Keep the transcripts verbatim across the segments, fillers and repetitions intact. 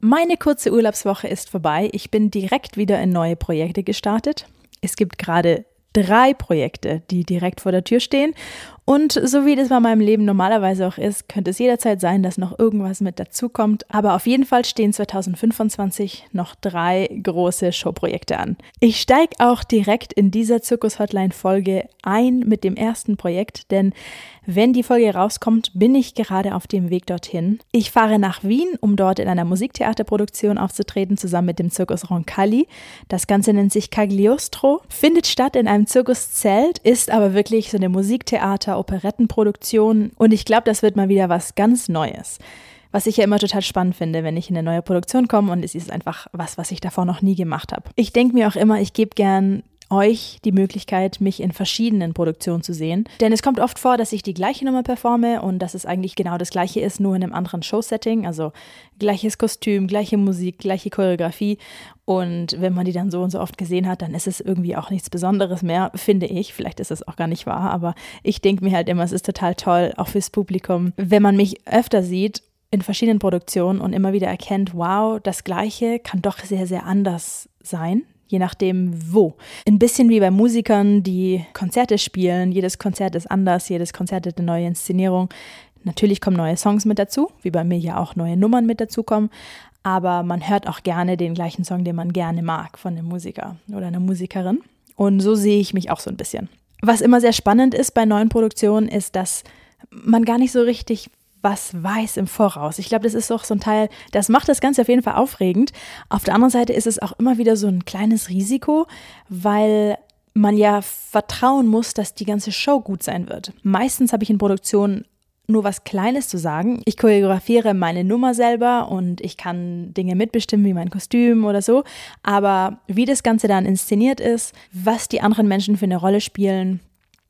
Meine kurze Urlaubswoche ist vorbei. Ich bin direkt wieder in neue Projekte gestartet. Es gibt gerade drei Projekte, die direkt vor der Tür stehen. Und so wie das bei meinem Leben normalerweise auch ist, könnte es jederzeit sein, dass noch irgendwas mit dazukommt. Aber auf jeden Fall stehen zwanzig fünfundzwanzig noch drei große Showprojekte an. Ich steige auch direkt in dieser Zirkus-Hotline-Folge ein mit dem ersten Projekt, denn wenn die Folge rauskommt, bin ich gerade auf dem Weg dorthin. Ich fahre nach Wien, um dort in einer Musiktheaterproduktion aufzutreten, zusammen mit dem Zirkus Roncalli. Das Ganze nennt sich Cagliostro, findet statt in einem Zirkuszelt, ist aber wirklich so eine Musiktheater- Operettenproduktion und ich glaube, das wird mal wieder was ganz Neues. Was ich ja immer total spannend finde, wenn ich in eine neue Produktion komme und es ist einfach was, was ich davor noch nie gemacht habe. Ich denke mir auch immer, ich gebe gern euch die Möglichkeit, mich in verschiedenen Produktionen zu sehen. Denn es kommt oft vor, dass ich die gleiche Nummer performe und dass es eigentlich genau das Gleiche ist, nur in einem anderen Showsetting. Also gleiches Kostüm, gleiche Musik, gleiche Choreografie. Und wenn man die dann so und so oft gesehen hat, dann ist es irgendwie auch nichts Besonderes mehr, finde ich. Vielleicht ist es auch gar nicht wahr, aber ich denke mir halt immer, es ist total toll, auch fürs Publikum, wenn man mich öfter sieht in verschiedenen Produktionen und immer wieder erkennt, wow, das Gleiche kann doch sehr, sehr anders sein. Je nachdem wo. Ein bisschen wie bei Musikern, die Konzerte spielen. Jedes Konzert ist anders, jedes Konzert hat eine neue Inszenierung. Natürlich kommen neue Songs mit dazu, wie bei mir ja auch neue Nummern mit dazukommen. Aber man hört auch gerne den gleichen Song, den man gerne mag von einem Musiker oder einer Musikerin. Und so sehe ich mich auch so ein bisschen. Was immer sehr spannend ist bei neuen Produktionen, ist, dass man gar nicht so richtig was weiß im Voraus. Ich glaube, das ist auch so ein Teil, das macht das Ganze auf jeden Fall aufregend. Auf der anderen Seite ist es auch immer wieder so ein kleines Risiko, weil man ja vertrauen muss, dass die ganze Show gut sein wird. Meistens habe ich in Produktionen nur was Kleines zu sagen. Ich choreografiere meine Nummer selber und ich kann Dinge mitbestimmen, wie mein Kostüm oder so. Aber wie das Ganze dann inszeniert ist, was die anderen Menschen für eine Rolle spielen,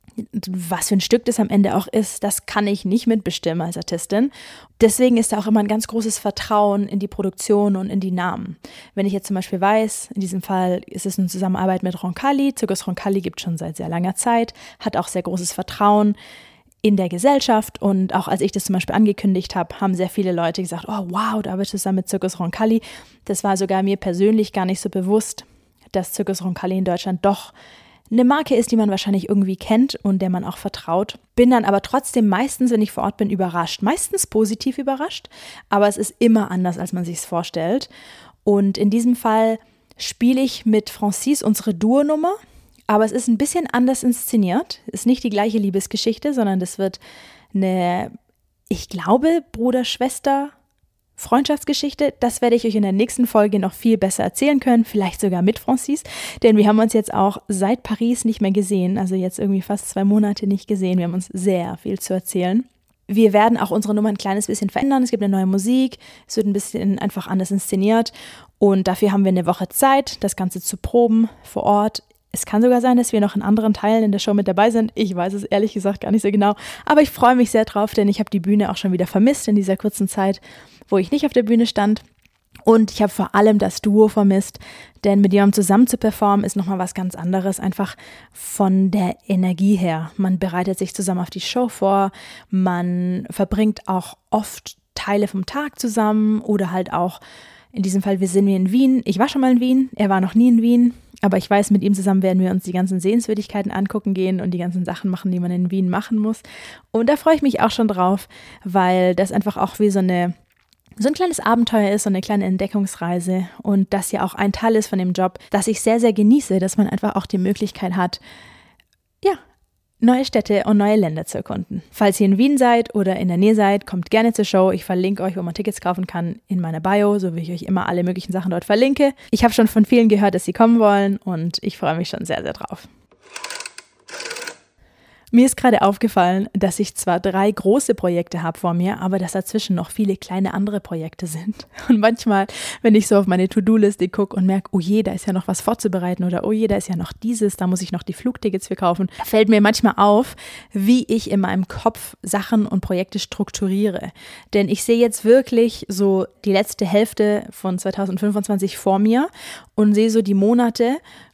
was für ein Stück das am Ende auch ist, das kann ich nicht mitbestimmen als Artistin. Deswegen ist da auch immer ein ganz großes Vertrauen in die Produktion und in die Namen. Wenn ich jetzt zum Beispiel weiß, in diesem Fall ist es eine Zusammenarbeit mit Roncalli, Zirkus Roncalli gibt es schon seit sehr langer Zeit, hat auch sehr großes Vertrauen in der Gesellschaft und auch als ich das zum Beispiel angekündigt habe, haben sehr viele Leute gesagt, oh wow, du arbeitest zusammen mit Zirkus Roncalli. Das war sogar mir persönlich gar nicht so bewusst, dass Zirkus Roncalli in Deutschland doch eine Marke ist, die man wahrscheinlich irgendwie kennt und der man auch vertraut. Bin dann aber trotzdem meistens, wenn ich vor Ort bin, überrascht. Meistens positiv überrascht, aber es ist immer anders, als man sich es vorstellt. Und in diesem Fall spiele ich mit Francis unsere Duo-Nummer, aber es ist ein bisschen anders inszeniert. Ist nicht die gleiche Liebesgeschichte, sondern das wird eine, ich glaube, Bruder-Schwester- Freundschaftsgeschichte, das werde ich euch in der nächsten Folge noch viel besser erzählen können, vielleicht sogar mit Francis, denn wir haben uns jetzt auch seit Paris nicht mehr gesehen, also jetzt irgendwie fast zwei Monate nicht gesehen, wir haben uns sehr viel zu erzählen. Wir werden auch unsere Nummer ein kleines bisschen verändern, es gibt eine neue Musik, es wird ein bisschen einfach anders inszeniert und dafür haben wir eine Woche Zeit, das Ganze zu proben vor Ort. Es kann sogar sein, dass wir noch in anderen Teilen in der Show mit dabei sind. Ich weiß es ehrlich gesagt gar nicht so genau. Aber ich freue mich sehr drauf, denn ich habe die Bühne auch schon wieder vermisst in dieser kurzen Zeit, wo ich nicht auf der Bühne stand. Und ich habe vor allem das Duo vermisst, denn mit jemandem zusammen zu performen ist nochmal was ganz anderes, einfach von der Energie her. Man bereitet sich zusammen auf die Show vor, man verbringt auch oft Teile vom Tag zusammen oder halt auch, in diesem Fall, wir sind wir in Wien. Ich war schon mal in Wien, er war noch nie in Wien. Aber ich weiß, mit ihm zusammen werden wir uns die ganzen Sehenswürdigkeiten angucken gehen und die ganzen Sachen machen, die man in Wien machen muss. Und da freue ich mich auch schon drauf, weil das einfach auch wie so eine so ein kleines Abenteuer ist, so eine kleine Entdeckungsreise und das ja auch ein Teil ist von dem Job, dass ich sehr, sehr genieße, dass man einfach auch die Möglichkeit hat, ja, neue Städte und neue Länder zu erkunden. Falls ihr in Wien seid oder in der Nähe seid, kommt gerne zur Show. Ich verlinke euch, wo man Tickets kaufen kann, in meiner Bio, so wie ich euch immer alle möglichen Sachen dort verlinke. Ich habe schon von vielen gehört, dass sie kommen wollen und ich freue mich schon sehr, sehr drauf. Mir ist gerade aufgefallen, dass ich zwar drei große Projekte habe vor mir, aber dass dazwischen noch viele kleine andere Projekte sind. Und manchmal, wenn ich so auf meine To-Do-Liste gucke und merke, oh je, da ist ja noch was vorzubereiten oder oh je, da ist ja noch dieses, da muss ich noch die Flugtickets für kaufen, fällt mir manchmal auf, wie ich in meinem Kopf Sachen und Projekte strukturiere. Denn ich sehe jetzt wirklich so die letzte Hälfte von zwanzig fünfundzwanzig vor mir und sehe so die Monate,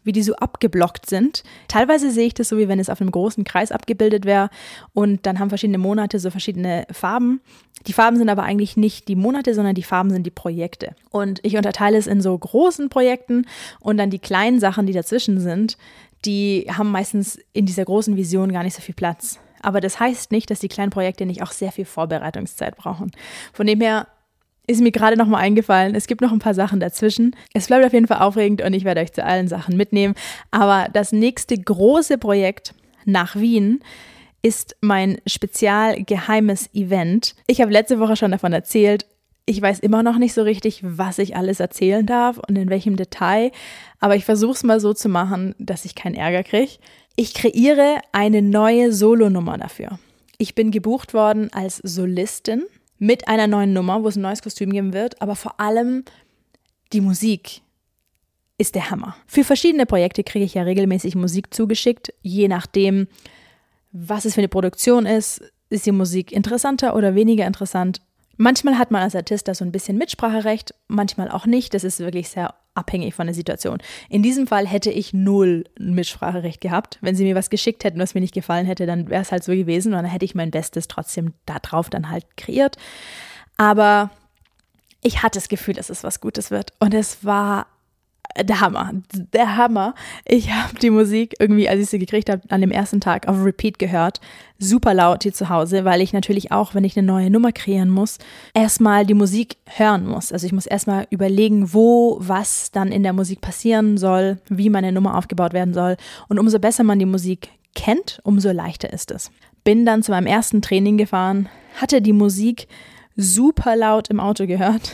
wie die so abgeblockt sind. Teilweise sehe ich das so, wie wenn es auf einem großen Kreis abgebildet wäre und dann haben verschiedene Monate so verschiedene Farben. Die Farben sind aber eigentlich nicht die Monate, sondern die Farben sind die Projekte. Und ich unterteile es in so großen Projekten und dann die kleinen Sachen, die dazwischen sind, die haben meistens in dieser großen Vision gar nicht so viel Platz. Aber das heißt nicht, dass die kleinen Projekte nicht auch sehr viel Vorbereitungszeit brauchen. Von dem her ist mir gerade noch mal eingefallen, es gibt noch ein paar Sachen dazwischen. Es bleibt auf jeden Fall aufregend und ich werde euch zu allen Sachen mitnehmen. Aber das nächste große Projekt nach Wien ist mein spezial geheimes Event. Ich habe letzte Woche schon davon erzählt. Ich weiß immer noch nicht so richtig, was ich alles erzählen darf und in welchem Detail. Aber ich versuche es mal so zu machen, dass ich keinen Ärger kriege. Ich kreiere eine neue Solonummer dafür. Ich bin gebucht worden als Solistin mit einer neuen Nummer, wo es ein neues Kostüm geben wird, aber vor allem die Musik ist der Hammer. Für verschiedene Projekte kriege ich ja regelmäßig Musik zugeschickt, je nachdem, was es für eine Produktion ist. Ist die Musik interessanter oder weniger interessant? Manchmal hat man als Artist da so ein bisschen Mitspracherecht, manchmal auch nicht. Das ist wirklich sehr abhängig von der Situation. In diesem Fall hätte ich null Mitspracherecht gehabt. Wenn sie mir was geschickt hätten, was mir nicht gefallen hätte, dann wäre es halt so gewesen und dann hätte ich mein Bestes trotzdem da drauf dann halt kreiert. Aber ich hatte das Gefühl, dass es was Gutes wird und es war der Hammer, der Hammer. Ich habe die Musik irgendwie, als ich sie gekriegt habe, an dem ersten Tag auf Repeat gehört. Super laut hier zu Hause, weil ich natürlich auch, wenn ich eine neue Nummer kreieren muss, erstmal die Musik hören muss. Also ich muss erstmal überlegen, wo was dann in der Musik passieren soll, wie meine Nummer aufgebaut werden soll. Und umso besser man die Musik kennt, umso leichter ist es. Bin dann zu meinem ersten Training gefahren, hatte die Musik super laut im Auto gehört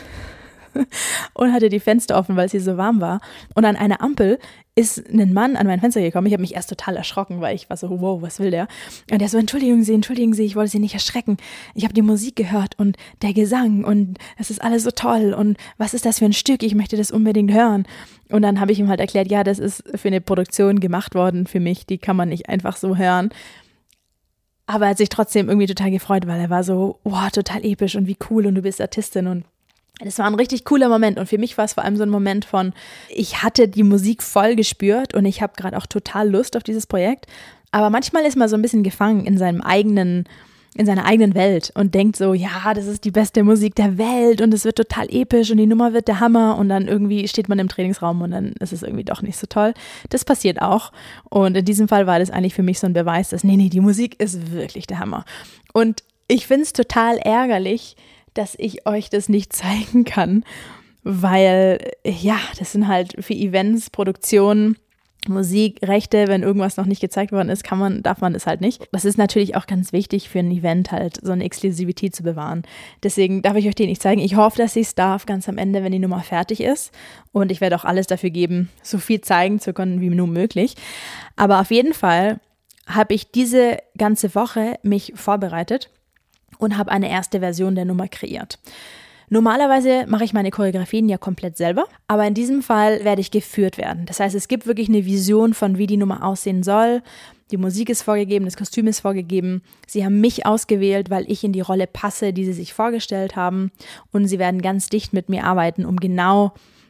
und hatte die Fenster offen, weil es hier so warm war. Und an einer Ampel ist ein Mann an mein Fenster gekommen. Ich habe mich erst total erschrocken, weil ich war so, wow, was will der? Und der so, entschuldigen Sie, entschuldigen Sie, ich wollte Sie nicht erschrecken. Ich habe die Musik gehört und der Gesang und es ist alles so toll und was ist das für ein Stück? Ich möchte das unbedingt hören. Und dann habe ich ihm halt erklärt, ja, das ist für eine Produktion gemacht worden für mich, die kann man nicht einfach so hören. Aber er hat sich trotzdem irgendwie total gefreut, weil er war so, wow, total episch und wie cool und du bist Artistin und das war ein richtig cooler Moment und für mich war es vor allem so ein Moment von, ich hatte die Musik voll gespürt und ich habe gerade auch total Lust auf dieses Projekt, aber manchmal ist man so ein bisschen gefangen in seinem eigenen, in seiner eigenen Welt und denkt so, ja, das ist die beste Musik der Welt und es wird total episch und die Nummer wird der Hammer und dann irgendwie steht man im Trainingsraum und dann ist es irgendwie doch nicht so toll. Das passiert auch und in diesem Fall war das eigentlich für mich so ein Beweis, dass nee, nee, die Musik ist wirklich der Hammer und ich finde es total ärgerlich, dass ich euch das nicht zeigen kann, weil, ja, das sind halt für Events, Produktionen, Musik, Rechte, wenn irgendwas noch nicht gezeigt worden ist, kann man, darf man das halt nicht. Das ist natürlich auch ganz wichtig für ein Event halt, so eine Exklusivität zu bewahren. Deswegen darf ich euch die nicht zeigen. Ich hoffe, dass ich es darf, ganz am Ende, wenn die Nummer fertig ist und ich werde auch alles dafür geben, so viel zeigen zu können, wie nur möglich. Aber auf jeden Fall habe ich diese ganze Woche mich vorbereitet und habe eine erste Version der Nummer kreiert. Normalerweise mache ich meine Choreografien ja komplett selber, aber in diesem Fall werde ich geführt werden. Das heißt, es gibt wirklich eine Vision von, wie die Nummer aussehen soll. Die Musik ist vorgegeben, das Kostüm ist vorgegeben. Sie haben mich ausgewählt, weil ich in die Rolle passe, die sie sich vorgestellt haben. Und sie werden ganz dicht mit mir arbeiten, um genau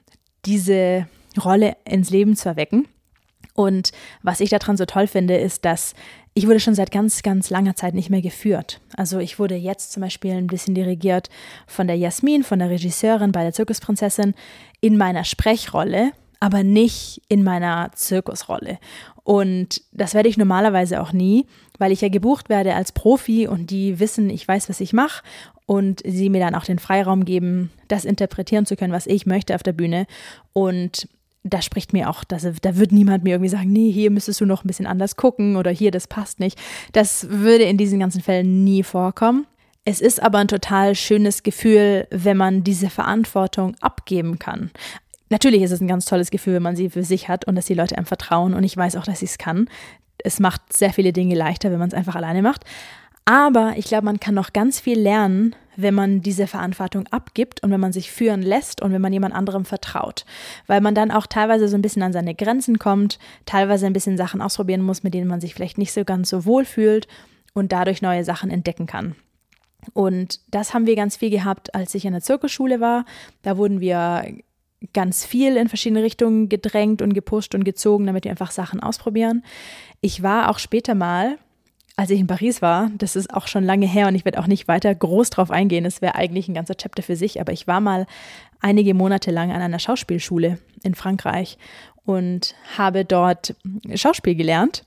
diese Rolle ins Leben zu erwecken. Und was ich daran so toll finde, ist, dass ich wurde schon seit ganz, ganz langer Zeit nicht mehr geführt. Also ich wurde jetzt zum Beispiel ein bisschen dirigiert von der Jasmin, von der Regisseurin bei der Zirkusprinzessin in meiner Sprechrolle, aber nicht in meiner Zirkusrolle. Und das werde ich normalerweise auch nie, weil ich ja gebucht werde als Profi und die wissen, ich weiß, was ich mache und sie mir dann auch den Freiraum geben, das interpretieren zu können, was ich möchte auf der Bühne. Und da spricht mir auch, dass, da wird niemand mir irgendwie sagen, nee, hier müsstest du noch ein bisschen anders gucken oder hier, das passt nicht. Das würde in diesen ganzen Fällen nie vorkommen. Es ist aber ein total schönes Gefühl, wenn man diese Verantwortung abgeben kann. Natürlich ist es ein ganz tolles Gefühl, wenn man sie für sich hat und dass die Leute einem vertrauen und ich weiß auch, dass ich es kann. Es macht sehr viele Dinge leichter, wenn man es einfach alleine macht. Aber ich glaube, man kann noch ganz viel lernen, wenn man diese Verantwortung abgibt und wenn man sich führen lässt und wenn man jemand anderem vertraut. Weil man dann auch teilweise so ein bisschen an seine Grenzen kommt, teilweise ein bisschen Sachen ausprobieren muss, mit denen man sich vielleicht nicht so ganz so wohl fühlt und dadurch neue Sachen entdecken kann. Und das haben wir ganz viel gehabt, als ich in der Zirkusschule war. Da wurden wir ganz viel in verschiedene Richtungen gedrängt und gepusht und gezogen, damit wir einfach Sachen ausprobieren. Ich war auch später mal, als ich in Paris war, das ist auch schon lange her und ich werde auch nicht weiter groß drauf eingehen, das wäre eigentlich ein ganzer Chapter für sich, aber ich war mal einige Monate lang an einer Schauspielschule in Frankreich und habe dort Schauspiel gelernt.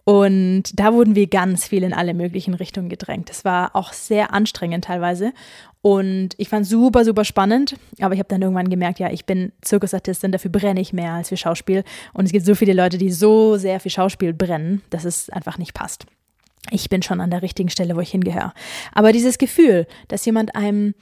Und da wurden wir ganz viel in alle möglichen Richtungen gedrängt. Das war auch sehr anstrengend teilweise. Und ich fand es super, super spannend. Aber ich habe dann irgendwann gemerkt, ja, ich bin Zirkusartistin, dafür brenne ich mehr als für Schauspiel. Und es gibt so viele Leute, die so sehr für Schauspiel brennen, dass es einfach nicht passt. Ich bin schon an der richtigen Stelle, wo ich hingehöre. Aber dieses Gefühl, dass jemand einem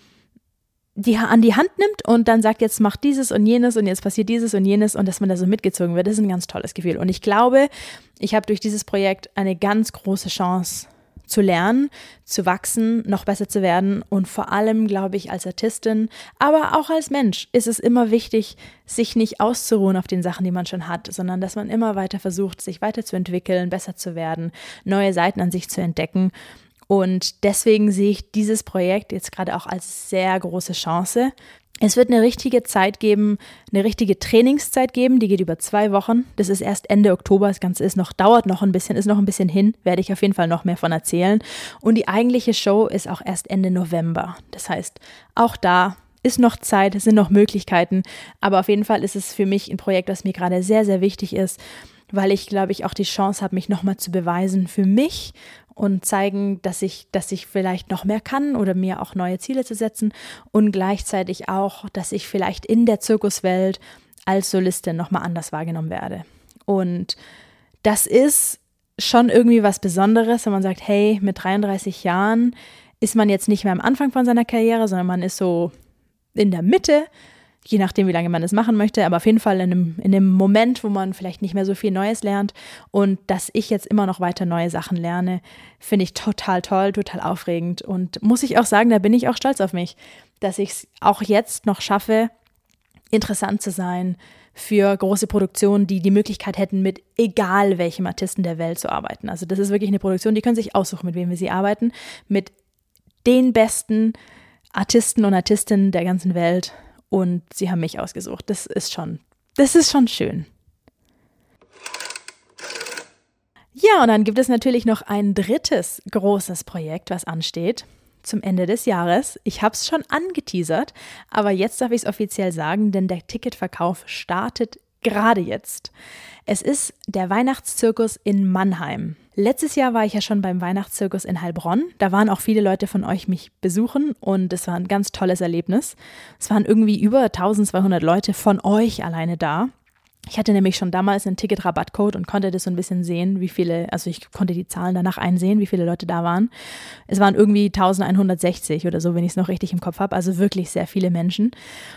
die an die Hand nimmt und dann sagt, jetzt mach dieses und jenes und jetzt passiert dieses und jenes und dass man da so mitgezogen wird, das ist ein ganz tolles Gefühl. Und ich glaube, ich habe durch dieses Projekt eine ganz große Chance zu lernen, zu wachsen, noch besser zu werden und vor allem, glaube ich, als Artistin, aber auch als Mensch ist es immer wichtig, sich nicht auszuruhen auf den Sachen, die man schon hat, sondern dass man immer weiter versucht, sich weiterzuentwickeln, besser zu werden, neue Seiten an sich zu entdecken. Und deswegen sehe ich dieses Projekt jetzt gerade auch als sehr große Chance. Es wird eine richtige Zeit geben, eine richtige Trainingszeit geben, die geht über zwei Wochen. Das ist erst Ende Oktober, das Ganze ist noch, dauert noch ein bisschen, ist noch ein bisschen hin, werde ich auf jeden Fall noch mehr von erzählen. Und die eigentliche Show ist auch erst Ende November. Das heißt, auch da ist noch Zeit, es sind noch Möglichkeiten, aber auf jeden Fall ist es für mich ein Projekt, das mir gerade sehr, sehr wichtig ist, weil ich, glaube ich, auch die Chance habe, mich nochmal zu beweisen für mich und zeigen, dass ich, dass ich vielleicht noch mehr kann oder mir auch neue Ziele zu setzen und gleichzeitig auch, dass ich vielleicht in der Zirkuswelt als Solistin nochmal anders wahrgenommen werde. Und das ist schon irgendwie was Besonderes, wenn man sagt, hey, mit dreiunddreißig Jahren ist man jetzt nicht mehr am Anfang von seiner Karriere, sondern man ist so in der Mitte, je nachdem, wie lange man das machen möchte, aber auf jeden Fall in einem, in einem Moment, wo man vielleicht nicht mehr so viel Neues lernt und dass ich jetzt immer noch weiter neue Sachen lerne, finde ich total toll, total aufregend und muss ich auch sagen, da bin ich auch stolz auf mich, dass ich es auch jetzt noch schaffe, interessant zu sein für große Produktionen, die die Möglichkeit hätten, mit egal welchem Artisten der Welt zu arbeiten. Also das ist wirklich eine Produktion, die können sich aussuchen, mit wem wir sie arbeiten, mit den besten Artisten und Artistinnen der ganzen Welt. Und sie haben mich ausgesucht. Das ist schon, das ist schon schön. Ja, und dann gibt es natürlich noch ein drittes großes Projekt, was ansteht zum Ende des Jahres. Ich habe es schon angeteasert, aber jetzt darf ich es offiziell sagen, denn der Ticketverkauf startet gerade jetzt. Es ist der Weihnachtszirkus in Mannheim. Letztes Jahr war ich ja schon beim Weihnachtszirkus in Heilbronn. Da waren auch viele Leute von euch mich besuchen und es war ein ganz tolles Erlebnis. Es waren irgendwie über eintausendzweihundert Leute von euch alleine da. Ich hatte nämlich schon damals einen Ticket-Rabattcode und konnte das so ein bisschen sehen, wie viele, also ich konnte die Zahlen danach einsehen, wie viele Leute da waren. Es waren irgendwie eintausendeinhundertsechzig oder so, wenn ich es noch richtig im Kopf habe, also wirklich sehr viele Menschen.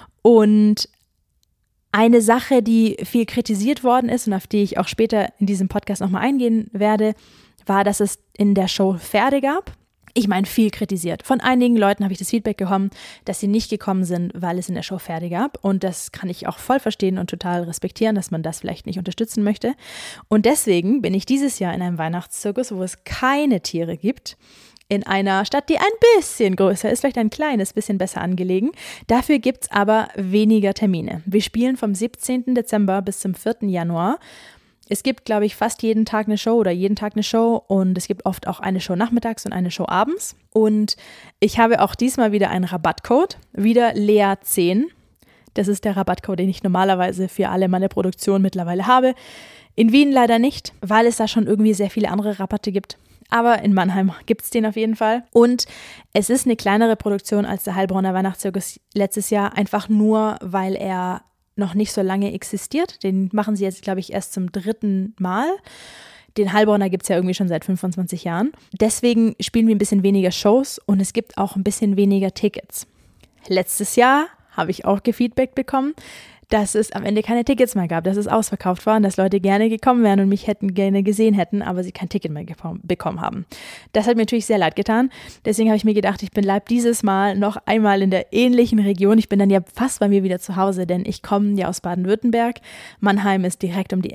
Und eine Sache, die viel kritisiert worden ist und auf die ich auch später in diesem Podcast nochmal eingehen werde, war, dass es in der Show Pferde gab. Ich meine, viel kritisiert. Von einigen Leuten habe ich das Feedback bekommen, dass sie nicht gekommen sind, weil es in der Show Pferde gab. Und das kann ich auch voll verstehen und total respektieren, dass man das vielleicht nicht unterstützen möchte. Und deswegen bin ich dieses Jahr in einem Weihnachtszirkus, wo es keine Tiere gibt, in einer Stadt, die ein bisschen größer ist, vielleicht ein kleines bisschen besser angelegen. Dafür gibt es aber weniger Termine. Wir spielen vom siebzehnten Dezember bis zum vierten Januar. Es gibt, glaube ich, fast jeden Tag eine Show oder jeden Tag eine Show und es gibt oft auch eine Show nachmittags und eine Show abends. Und ich habe auch diesmal wieder einen Rabattcode, wieder Lea zehn. Das ist der Rabattcode, den ich normalerweise für alle meine Produktionen mittlerweile habe. In Wien leider nicht, weil es da schon irgendwie sehr viele andere Rabatte gibt. Aber in Mannheim gibt es den auf jeden Fall. Und es ist eine kleinere Produktion als der Heilbronner Weihnachtszirkus letztes Jahr, einfach nur, weil er noch nicht so lange existiert. Den machen sie jetzt, glaube ich, erst zum dritten Mal. Den Heilbronner gibt es ja irgendwie schon seit fünfundzwanzig Jahren. Deswegen spielen wir ein bisschen weniger Shows und es gibt auch ein bisschen weniger Tickets. Letztes Jahr habe ich auch gefeedback bekommen, dass es am Ende keine Tickets mehr gab, dass es ausverkauft war und dass Leute gerne gekommen wären und mich hätten gerne gesehen hätten, aber sie kein Ticket mehr gepom- bekommen haben. Das hat mir natürlich sehr leid getan. Deswegen habe ich mir gedacht, ich bleib dieses Mal noch einmal in der ähnlichen Region. Ich bin dann ja fast bei mir wieder zu Hause, denn ich komme ja aus Baden-Württemberg. Mannheim ist direkt um die Ecke.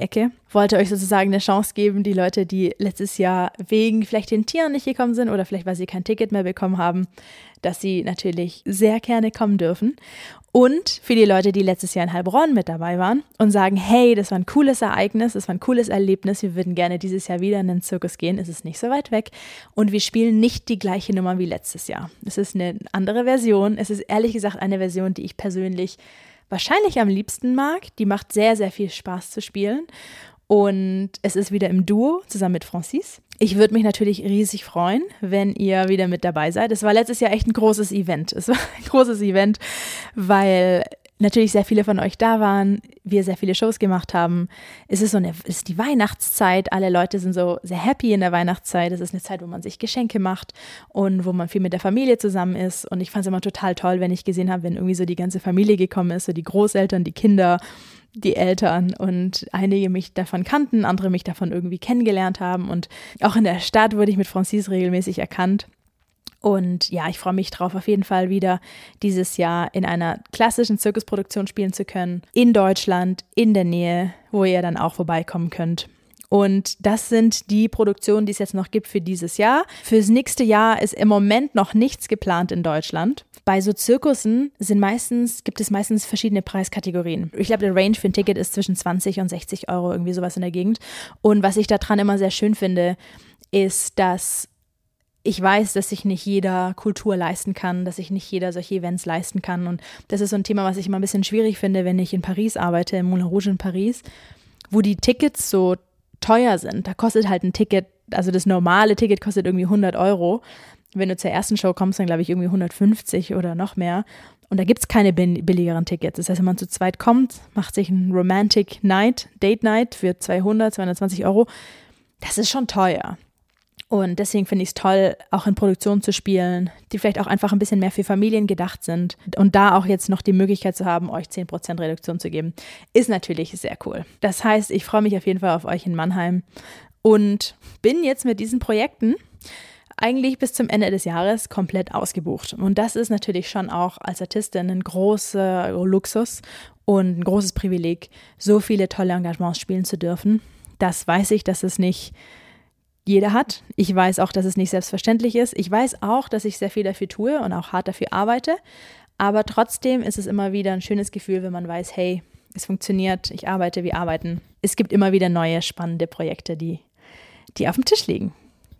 wollte euch sozusagen eine Chance geben, die Leute, die letztes Jahr wegen vielleicht den Tieren nicht gekommen sind oder vielleicht, weil sie kein Ticket mehr bekommen haben, dass sie natürlich sehr gerne kommen dürfen. Und für die Leute, die letztes Jahr in Heilbronn mit dabei waren und sagen, hey, das war ein cooles Ereignis, das war ein cooles Erlebnis, wir würden gerne dieses Jahr wieder in den Zirkus gehen, es ist nicht so weit weg und wir spielen nicht die gleiche Nummer wie letztes Jahr. Es ist eine andere Version, es ist ehrlich gesagt eine Version, die ich persönlich wahrscheinlich am liebsten mag, die macht sehr, sehr viel Spaß zu spielen. Und es ist wieder im Duo zusammen mit Francis. Ich würde mich natürlich riesig freuen, wenn ihr wieder mit dabei seid. Es war letztes Jahr echt ein großes Event. Es war ein großes Event, weil natürlich sehr viele von euch da waren, wir sehr viele Shows gemacht haben. Es ist so eine, es ist die Weihnachtszeit, alle Leute sind so sehr happy in der Weihnachtszeit. Es ist eine Zeit, wo man sich Geschenke macht und wo man viel mit der Familie zusammen ist. Und ich fand es immer total toll, wenn ich gesehen habe, wenn irgendwie so die ganze Familie gekommen ist, so die Großeltern, die Kinder, die Eltern und einige mich davon kannten, andere mich davon irgendwie kennengelernt haben und auch in der Stadt wurde ich mit Francis regelmäßig erkannt. Und ja, ich freue mich drauf, auf jeden Fall wieder dieses Jahr in einer klassischen Zirkusproduktion spielen zu können, in Deutschland, in der Nähe, wo ihr dann auch vorbeikommen könnt. Und das sind die Produktionen, die es jetzt noch gibt für dieses Jahr. Fürs nächste Jahr ist im Moment noch nichts geplant in Deutschland. Bei so Zirkussen sind meistens, gibt es meistens verschiedene Preiskategorien. Ich glaube, der Range für ein Ticket ist zwischen zwanzig und sechzig Euro, irgendwie sowas in der Gegend. Und was ich daran immer sehr schön finde, ist, dass ich weiß, dass sich nicht jeder Kultur leisten kann, dass sich nicht jeder solche Events leisten kann. Und das ist so ein Thema, was ich immer ein bisschen schwierig finde, wenn ich in Paris arbeite, im Moulin Rouge in Paris, wo die Tickets so teuer sind. Da kostet halt ein Ticket, also das normale Ticket kostet irgendwie hundert Euro. Wenn du zur ersten Show kommst, dann glaube ich irgendwie hundertfünfzig oder noch mehr. Und da gibt es keine billigeren Tickets. Das heißt, wenn man zu zweit kommt, macht sich ein Romantic Night, Date Night für zweihundert, zweihundertzwanzig Euro. Das ist schon teuer. Und deswegen finde ich es toll, auch in Produktionen zu spielen, die vielleicht auch einfach ein bisschen mehr für Familien gedacht sind. Und da auch jetzt noch die Möglichkeit zu haben, euch zehn Prozent Reduktion zu geben, ist natürlich sehr cool. Das heißt, ich freue mich auf jeden Fall auf euch in Mannheim und bin jetzt mit diesen Projekten eigentlich bis zum Ende des Jahres komplett ausgebucht. Und das ist natürlich schon auch als Artistin ein großer Luxus und ein großes Privileg, so viele tolle Engagements spielen zu dürfen. Das weiß ich, dass es nicht jeder hat. Ich weiß auch, dass es nicht selbstverständlich ist. Ich weiß auch, dass ich sehr viel dafür tue und auch hart dafür arbeite. Aber trotzdem ist es immer wieder ein schönes Gefühl, wenn man weiß, hey, es funktioniert, ich arbeite, wir arbeiten. Es gibt immer wieder neue, spannende Projekte, die, die auf dem Tisch liegen.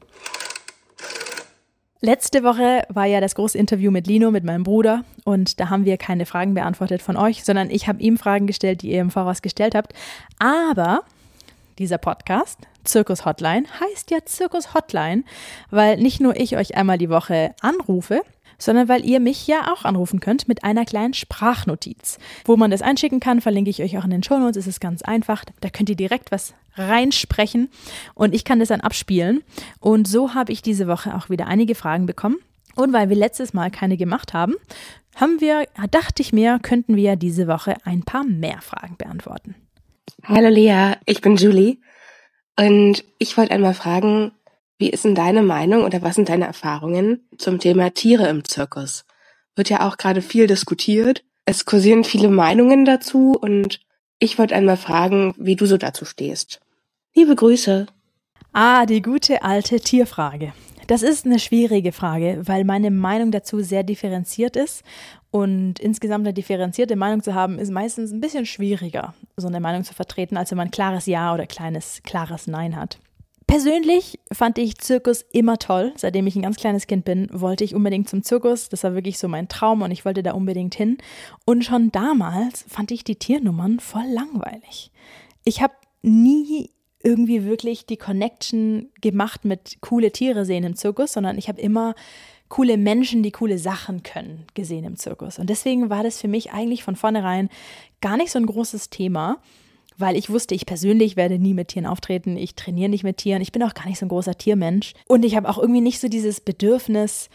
Letzte Woche war ja das große Interview mit Lino, mit meinem Bruder. Und da haben wir keine Fragen beantwortet von euch, sondern ich habe ihm Fragen gestellt, die ihr im Voraus gestellt habt. Aber dieser Podcast, Zirkus Hotline, heißt ja Zirkus Hotline, weil nicht nur ich euch einmal die Woche anrufe, sondern weil ihr mich ja auch anrufen könnt mit einer kleinen Sprachnotiz. Wo man das einschicken kann, verlinke ich euch auch in den Shownotes, es ist ganz einfach. Da könnt ihr direkt was reinsprechen und ich kann das dann abspielen. Und so habe ich diese Woche auch wieder einige Fragen bekommen. Und weil wir letztes Mal keine gemacht haben, haben wir, dachte ich mir, könnten wir diese Woche ein paar mehr Fragen beantworten. Hallo Lea, ich bin Julie und ich wollte einmal fragen, wie ist denn deine Meinung oder was sind deine Erfahrungen zum Thema Tiere im Zirkus? Wird ja auch gerade viel diskutiert. Es kursieren viele Meinungen dazu und ich wollte einmal fragen, wie du so dazu stehst. Liebe Grüße. Ah, die gute alte Tierfrage. Das ist eine schwierige Frage, weil meine Meinung dazu sehr differenziert ist. Und insgesamt eine differenzierte Meinung zu haben, ist meistens ein bisschen schwieriger, so eine Meinung zu vertreten, als wenn man ein klares Ja oder kleines, klares Nein hat. Persönlich fand ich Zirkus immer toll. Seitdem ich ein ganz kleines Kind bin, wollte ich unbedingt zum Zirkus. Das war wirklich so mein Traum und ich wollte da unbedingt hin. Und schon damals fand ich die Tiernummern voll langweilig. Ich habe nie irgendwie wirklich die Connection gemacht mit coole Tiere sehen im Zirkus, sondern ich habe immer coole Menschen, die coole Sachen können, gesehen im Zirkus. Und deswegen war das für mich eigentlich von vornherein gar nicht so ein großes Thema, weil ich wusste, ich persönlich werde nie mit Tieren auftreten, ich trainiere nicht mit Tieren, ich bin auch gar nicht so ein großer Tiermensch. Und ich habe auch irgendwie nicht so dieses Bedürfnis,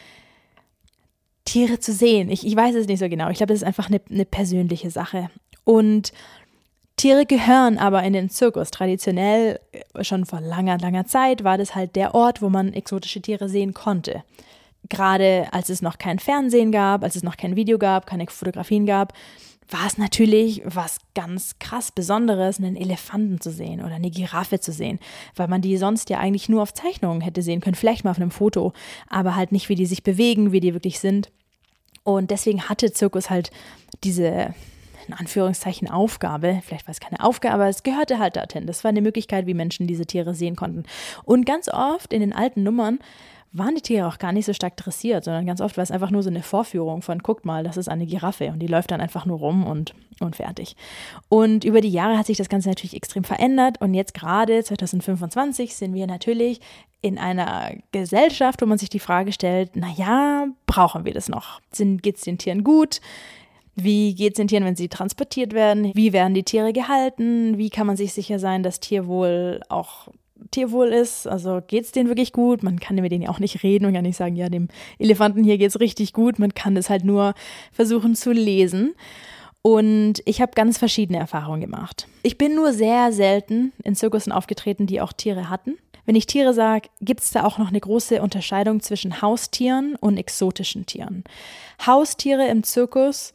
Tiere zu sehen. Ich, ich weiß es nicht so genau. Ich glaube, das ist einfach eine, eine persönliche Sache. Und Tiere gehören aber in den Zirkus. Traditionell, schon vor langer, langer Zeit, war das halt der Ort, wo man exotische Tiere sehen konnte. Gerade als es noch kein Fernsehen gab, als es noch kein Video gab, keine Fotografien gab, war es natürlich was ganz krass Besonderes, einen Elefanten zu sehen oder eine Giraffe zu sehen, weil man die sonst ja eigentlich nur auf Zeichnungen hätte sehen können, vielleicht mal auf einem Foto, aber halt nicht, wie die sich bewegen, wie die wirklich sind. Und deswegen hatte Zirkus halt diese, in Anführungszeichen, Aufgabe, vielleicht war es keine Aufgabe, aber es gehörte halt dorthin. Das war eine Möglichkeit, wie Menschen diese Tiere sehen konnten. Und ganz oft in den alten Nummern waren die Tiere auch gar nicht so stark dressiert, sondern ganz oft war es einfach nur so eine Vorführung von, guckt mal, das ist eine Giraffe und die läuft dann einfach nur rum und, und fertig. Und über die Jahre hat sich das Ganze natürlich extrem verändert und jetzt gerade zwanzig fünfundzwanzig sind wir natürlich in einer Gesellschaft, wo man sich die Frage stellt, naja, brauchen wir das noch? Geht es den Tieren gut? Wie geht es den Tieren, wenn sie transportiert werden? Wie werden die Tiere gehalten? Wie kann man sich sicher sein, dass Tierwohl auch Tierwohl ist, also geht es denen wirklich gut? Man kann mit denen ja auch nicht reden und kann nicht sagen, ja, dem Elefanten hier geht es richtig gut. Man kann das halt nur versuchen zu lesen. Und ich habe ganz verschiedene Erfahrungen gemacht. Ich bin nur sehr selten in Zirkussen aufgetreten, die auch Tiere hatten. Wenn ich Tiere sage, gibt es da auch noch eine große Unterscheidung zwischen Haustieren und exotischen Tieren. Haustiere im Zirkus,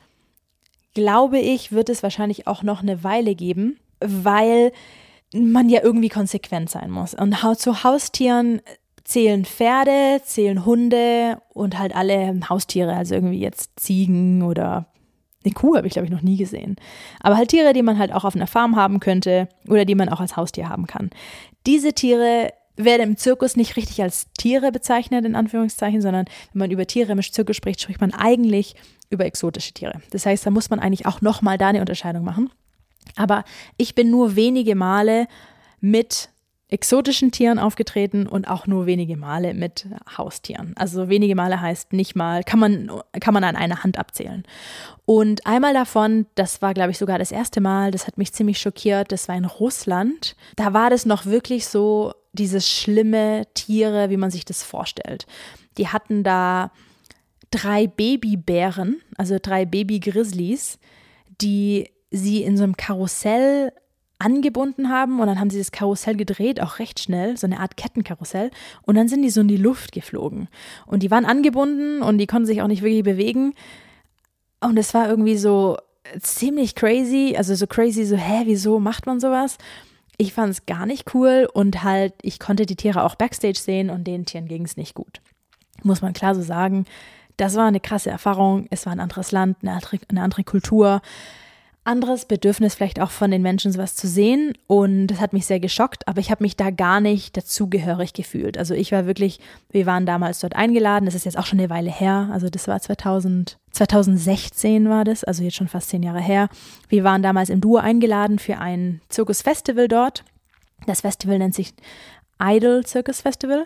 glaube ich, wird es wahrscheinlich auch noch eine Weile geben, weil man ja irgendwie konsequent sein muss. Und zu Haustieren zählen Pferde, zählen Hunde und halt alle Haustiere, also irgendwie jetzt Ziegen oder eine Kuh habe ich, glaube ich, noch nie gesehen. Aber halt Tiere, die man halt auch auf einer Farm haben könnte oder die man auch als Haustier haben kann. Diese Tiere werden im Zirkus nicht richtig als Tiere bezeichnet, in Anführungszeichen, sondern wenn man über Tiere im Zirkus spricht, spricht man eigentlich über exotische Tiere. Das heißt, da muss man eigentlich auch nochmal da eine Unterscheidung machen. Aber ich bin nur wenige Male mit exotischen Tieren aufgetreten und auch nur wenige Male mit Haustieren. Also wenige Male heißt nicht mal, kann man, kann man an einer Hand abzählen. Und einmal davon, das war, glaube ich, sogar das erste Mal, das hat mich ziemlich schockiert, das war in Russland. Da war das noch wirklich so, dieses schlimme Tiere, wie man sich das vorstellt. Die hatten da drei Babybären, also drei Baby-Grizzlies, die sie in so einem Karussell angebunden haben und dann haben sie das Karussell gedreht, auch recht schnell, so eine Art Kettenkarussell und dann sind die so in die Luft geflogen und die waren angebunden und die konnten sich auch nicht wirklich bewegen und es war irgendwie so ziemlich crazy, also so crazy, so hä, wieso macht man sowas? Ich fand es gar nicht cool und halt, ich konnte die Tiere auch Backstage sehen und den Tieren ging es nicht gut. Muss man klar so sagen, das war eine krasse Erfahrung, es war ein anderes Land, eine andere, eine andere Kultur, anderes Bedürfnis vielleicht auch von den Menschen, sowas zu sehen und das hat mich sehr geschockt, aber ich habe mich da gar nicht dazugehörig gefühlt. Also ich war wirklich, wir waren damals dort eingeladen, das ist jetzt auch schon eine Weile her, also das war zweitausend, zweitausendsechzehn war das, also jetzt schon fast zehn Jahre her. Wir waren damals im Duo eingeladen für ein Zirkusfestival dort. Das Festival nennt sich Idol Circus Festival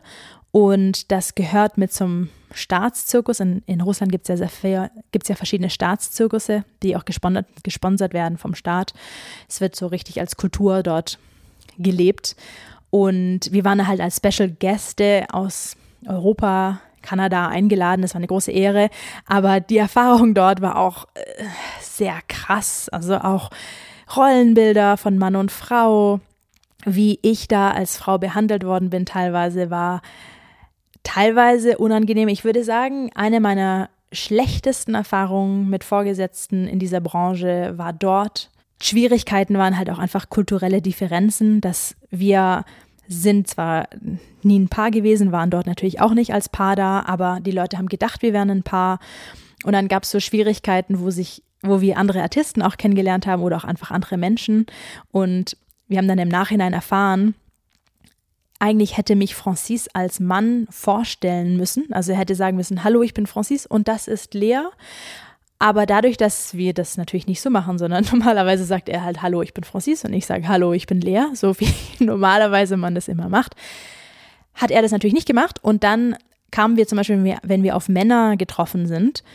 und das gehört mit zum Staatszirkus. In, in Russland gibt es ja, sehr viel, gibt's ja verschiedene Staatszirkusse, die auch gesponsert, gesponsert werden vom Staat. Es wird so richtig als Kultur dort gelebt. Und wir waren halt als Special Gäste aus Europa, Kanada eingeladen. Das war eine große Ehre. Aber die Erfahrung dort war auch äh, sehr krass. Also auch Rollenbilder von Mann und Frau, wie ich da als Frau behandelt worden bin, teilweise war teilweise unangenehm. Ich würde sagen, eine meiner schlechtesten Erfahrungen mit Vorgesetzten in dieser Branche war dort. Schwierigkeiten waren halt auch einfach kulturelle Differenzen, dass wir sind zwar nie ein Paar gewesen, waren dort natürlich auch nicht als Paar da, aber die Leute haben gedacht, wir wären ein Paar. Und dann gab es so Schwierigkeiten, wo sich, wo wir andere Artisten auch kennengelernt haben oder auch einfach andere Menschen. Und wir haben dann im Nachhinein erfahren, eigentlich hätte mich Francis als Mann vorstellen müssen. Also er hätte sagen müssen, hallo, ich bin Francis und das ist Lea. Aber dadurch, dass wir das natürlich nicht so machen, sondern normalerweise sagt er halt, hallo, ich bin Francis und ich sage, hallo, ich bin Lea, so wie normalerweise man das immer macht, hat er das natürlich nicht gemacht. Und dann kamen wir zum Beispiel, wenn wir, wenn wir auf Männer getroffen sind,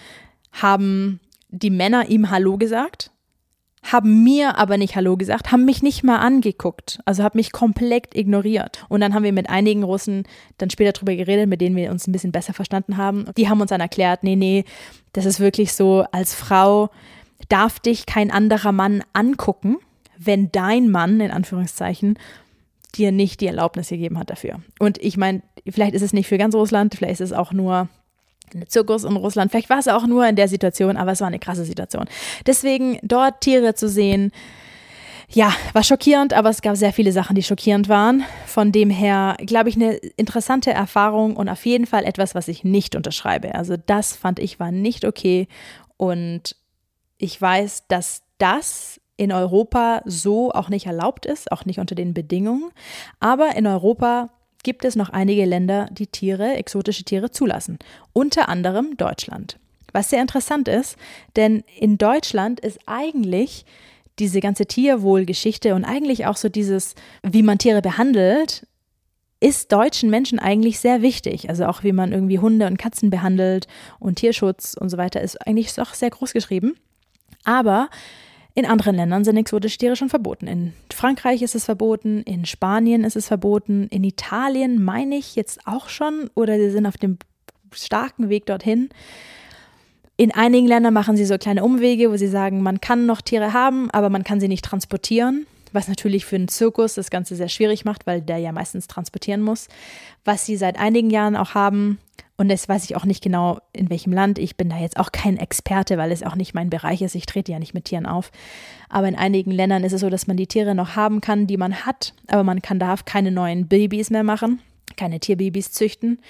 haben die Männer ihm Hallo gesagt, haben mir aber nicht Hallo gesagt, haben mich nicht mal angeguckt, also haben mich komplett ignoriert. Und dann haben wir mit einigen Russen dann später drüber geredet, mit denen wir uns ein bisschen besser verstanden haben. Die haben uns dann erklärt, nee, nee, das ist wirklich so, als Frau darf dich kein anderer Mann angucken, wenn dein Mann, in Anführungszeichen, dir nicht die Erlaubnis gegeben hat dafür. Und ich meine, vielleicht ist es nicht für ganz Russland, vielleicht ist es auch nur ein Zirkus in Russland. Vielleicht war es auch nur in der Situation, aber es war eine krasse Situation. Deswegen dort Tiere zu sehen, ja, war schockierend, aber es gab sehr viele Sachen, die schockierend waren. Von dem her, glaube ich, eine interessante Erfahrung und auf jeden Fall etwas, was ich nicht unterschreibe. Also das fand ich war nicht okay und ich weiß, dass das in Europa so auch nicht erlaubt ist, auch nicht unter den Bedingungen. Aber in Europa gibt es noch einige Länder, die Tiere, exotische Tiere zulassen. Unter anderem Deutschland. Was sehr interessant ist, denn in Deutschland ist eigentlich diese ganze Tierwohlgeschichte und eigentlich auch so dieses, wie man Tiere behandelt, ist deutschen Menschen eigentlich sehr wichtig. Also auch wie man irgendwie Hunde und Katzen behandelt und Tierschutz und so weiter ist eigentlich auch sehr groß geschrieben. Aber in anderen Ländern sind exotische Tiere schon verboten. In Frankreich ist es verboten, in Spanien ist es verboten, in Italien meine ich jetzt auch schon oder sie sind auf dem starken Weg dorthin. In einigen Ländern machen sie so kleine Umwege, wo sie sagen, man kann noch Tiere haben, aber man kann sie nicht transportieren, was natürlich für einen Zirkus das Ganze sehr schwierig macht, weil der ja meistens transportieren muss. Was sie seit einigen Jahren auch haben, und das weiß ich auch nicht genau, in welchem Land, ich bin da jetzt auch kein Experte, weil es auch nicht mein Bereich ist, ich trete ja nicht mit Tieren auf, aber in einigen Ländern ist es so, dass man die Tiere noch haben kann, die man hat, aber man kann, darf keine neuen Babys mehr machen, keine Tierbabys züchten.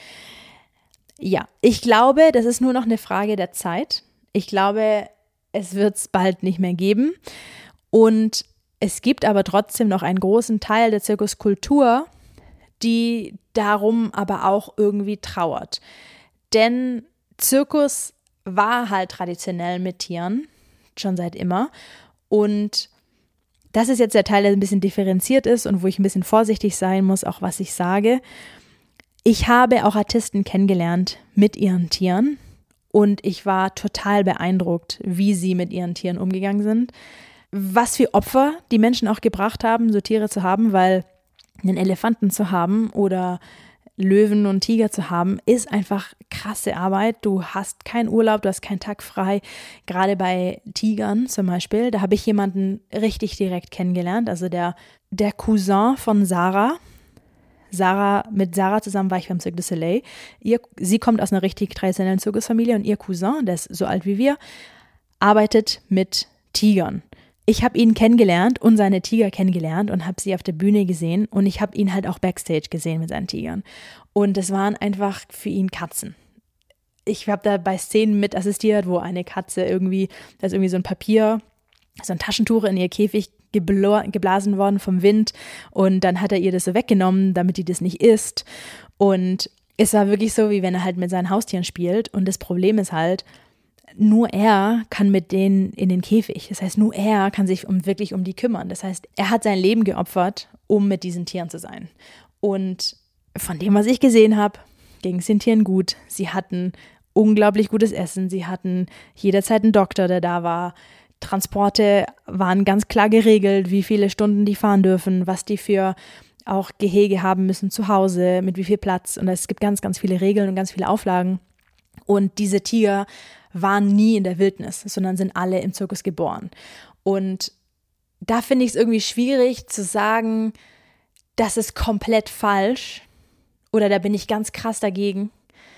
Ja, ich glaube, das ist nur noch eine Frage der Zeit. Ich glaube, es wird es bald nicht mehr geben. Und es gibt aber trotzdem noch einen großen Teil der Zirkuskultur, die darum aber auch irgendwie trauert. Denn Zirkus war halt traditionell mit Tieren, schon seit immer. Und das ist jetzt der Teil, der ein bisschen differenziert ist und wo ich ein bisschen vorsichtig sein muss, auch was ich sage. Ich habe auch Artisten kennengelernt mit ihren Tieren und ich war total beeindruckt, wie sie mit ihren Tieren umgegangen sind. Was für Opfer die Menschen auch gebracht haben, so Tiere zu haben, weil einen Elefanten zu haben oder Löwen und Tiger zu haben, ist einfach krasse Arbeit. Du hast keinen Urlaub, du hast keinen Tag frei. Gerade bei Tigern zum Beispiel, da habe ich jemanden richtig direkt kennengelernt, also der, der Cousin von Sarah. Sarah, mit Sarah zusammen war ich beim Cirque du Soleil. Ihr, sie kommt aus einer richtig traditionellen Zirkusfamilie und ihr Cousin, der ist so alt wie wir, arbeitet mit Tigern. Ich habe ihn kennengelernt und seine Tiger kennengelernt und habe sie auf der Bühne gesehen und ich habe ihn halt auch Backstage gesehen mit seinen Tigern. Und das waren einfach für ihn Katzen. Ich habe da bei Szenen mit assistiert, wo eine Katze irgendwie, da ist irgendwie so ein Papier, so ein Taschentuch in ihr Käfig geblasen worden vom Wind und dann hat er ihr das so weggenommen, damit die das nicht isst. Und es war wirklich so, wie wenn er halt mit seinen Haustieren spielt. Und das Problem ist halt, nur er kann mit denen in den Käfig. Das heißt, nur er kann sich um, wirklich um die kümmern. Das heißt, er hat sein Leben geopfert, um mit diesen Tieren zu sein. Und von dem, was ich gesehen habe, ging es den Tieren gut. Sie hatten unglaublich gutes Essen. Sie hatten jederzeit einen Doktor, der da war. Transporte waren ganz klar geregelt, wie viele Stunden die fahren dürfen, was die für auch Gehege haben müssen zu Hause, mit wie viel Platz. Und es gibt ganz, ganz viele Regeln und ganz viele Auflagen. Und diese Tiger waren nie in der Wildnis, sondern sind alle im Zirkus geboren. Und da finde ich es irgendwie schwierig zu sagen, das ist komplett falsch oder da bin ich ganz krass dagegen,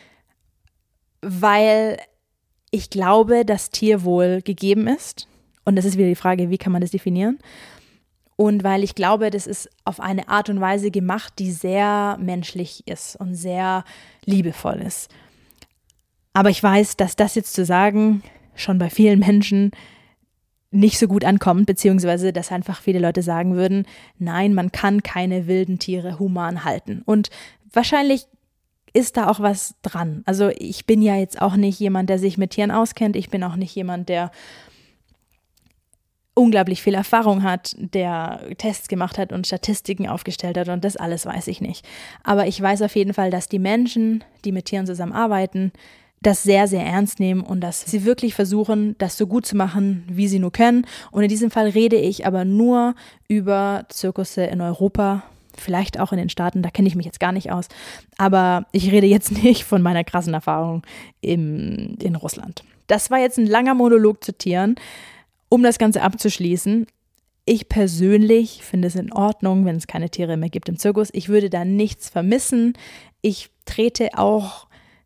weil ich glaube, dass Tierwohl gegeben ist. Und das ist wieder die Frage, wie kann man das definieren? Und weil ich glaube, das ist auf eine Art und Weise gemacht, die sehr menschlich ist und sehr liebevoll ist. Aber ich weiß, dass das jetzt zu sagen schon bei vielen Menschen nicht so gut ankommt, beziehungsweise dass einfach viele Leute sagen würden, nein, man kann keine wilden Tiere human halten. Und wahrscheinlich ist da auch was dran. Also ich bin ja jetzt auch nicht jemand, der sich mit Tieren auskennt. Ich bin auch nicht jemand, der unglaublich viel Erfahrung hat, der Tests gemacht hat und Statistiken aufgestellt hat und das alles weiß ich nicht. Aber ich weiß auf jeden Fall, dass die Menschen, die mit Tieren zusammenarbeiten, das sehr, sehr ernst nehmen und dass sie wirklich versuchen, das so gut zu machen, wie sie nur können. Und in diesem Fall rede ich aber nur über Zirkusse in Europa, vielleicht auch in den Staaten, da kenne ich mich jetzt gar nicht aus. Aber ich rede jetzt nicht von meiner krassen Erfahrung im, in Russland. Das war jetzt ein langer Monolog zu Tieren. Um das Ganze abzuschließen, ich persönlich finde es in Ordnung, wenn es keine Tiere mehr gibt im Zirkus. Ich würde da nichts vermissen. Ich trete auch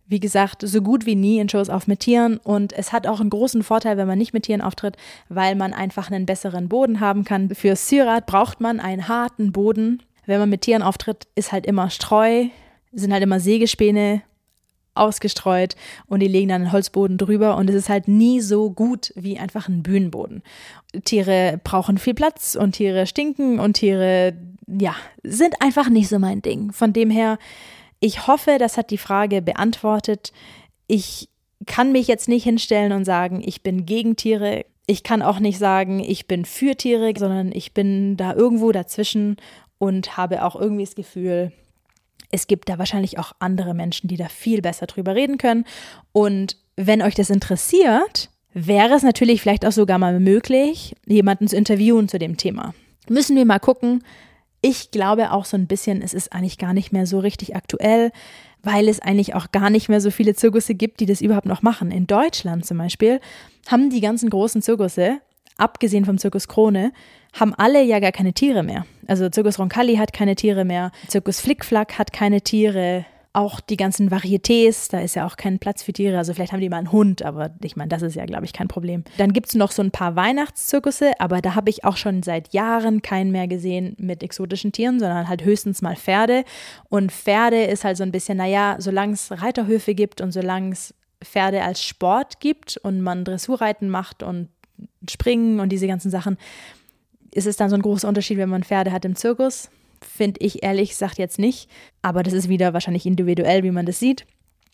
wie gesagt, so gut wie nie in Shows auf mit Tieren und es hat auch einen großen Vorteil, wenn man nicht mit Tieren auftritt, weil man einfach einen besseren Boden haben kann. Für Syrah braucht man einen harten Boden. Wenn man mit Tieren auftritt, ist halt immer Streu, sind halt immer Sägespäne ausgestreut und die legen dann einen Holzboden drüber und es ist halt nie so gut wie einfach ein Bühnenboden. Tiere brauchen viel Platz und Tiere stinken und Tiere, ja, sind einfach nicht so mein Ding. Von dem her, ich hoffe, das hat die Frage beantwortet. Ich kann mich jetzt nicht hinstellen und sagen, ich bin gegen Tiere. Ich kann auch nicht sagen, ich bin für Tiere, sondern ich bin da irgendwo dazwischen und habe auch irgendwie das Gefühl, es gibt da wahrscheinlich auch andere Menschen, die da viel besser drüber reden können. Und wenn euch das interessiert, wäre es natürlich vielleicht auch sogar mal möglich, jemanden zu interviewen zu dem Thema. Müssen wir mal gucken. Ich glaube auch so ein bisschen, es ist eigentlich gar nicht mehr so richtig aktuell, weil es eigentlich auch gar nicht mehr so viele Zirkusse gibt, die das überhaupt noch machen. In Deutschland zum Beispiel haben die ganzen großen Zirkusse, abgesehen vom Zirkus Krone, haben alle ja gar keine Tiere mehr. Also Zirkus Roncalli hat keine Tiere mehr, Zirkus Flickflack hat keine Tiere, auch die ganzen Varietés, da ist ja auch kein Platz für Tiere, also vielleicht haben die mal einen Hund, aber ich meine, das ist ja, glaube ich, kein Problem. Dann gibt es noch so ein paar Weihnachtszirkusse, aber da habe ich auch schon seit Jahren keinen mehr gesehen mit exotischen Tieren, sondern halt höchstens mal Pferde. Und Pferde ist halt so ein bisschen, naja, solange es Reiterhöfe gibt und solange es Pferde als Sport gibt und man Dressurreiten macht und Springen und diese ganzen Sachen, ist es dann so ein großer Unterschied, wenn man Pferde hat im Zirkus? Finde ich ehrlich gesagt jetzt nicht. Aber das ist wieder wahrscheinlich individuell, wie man das sieht.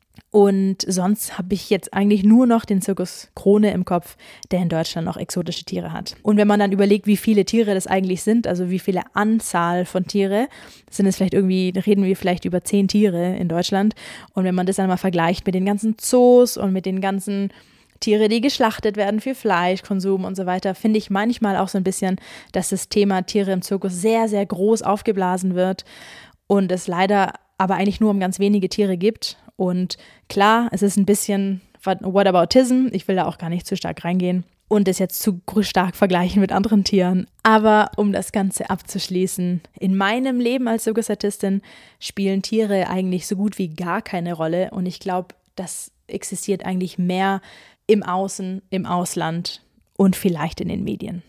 Und sonst habe ich jetzt eigentlich nur noch den Zirkus Krone im Kopf, der in Deutschland noch exotische Tiere hat. Und wenn man dann überlegt, wie viele Tiere das eigentlich sind, also wie viele Anzahl von Tiere, sind es vielleicht irgendwie, reden wir vielleicht über zehn Tiere in Deutschland. Und wenn man das dann mal vergleicht mit den ganzen Zoos und mit den ganzen Tiere, die geschlachtet werden für Fleischkonsum und so weiter, finde ich manchmal auch so ein bisschen, dass das Thema Tiere im Zirkus sehr, sehr groß aufgeblasen wird und es leider aber eigentlich nur um ganz wenige Tiere gibt. Und klar, es ist ein bisschen Whataboutism, ich will da auch gar nicht zu stark reingehen und das jetzt zu stark vergleichen mit anderen Tieren. Aber um das Ganze abzuschließen, in meinem Leben als Zirkusartistin spielen Tiere eigentlich so gut wie gar keine Rolle und ich glaube, das existiert eigentlich mehr im Außen, im Ausland und vielleicht in den Medien.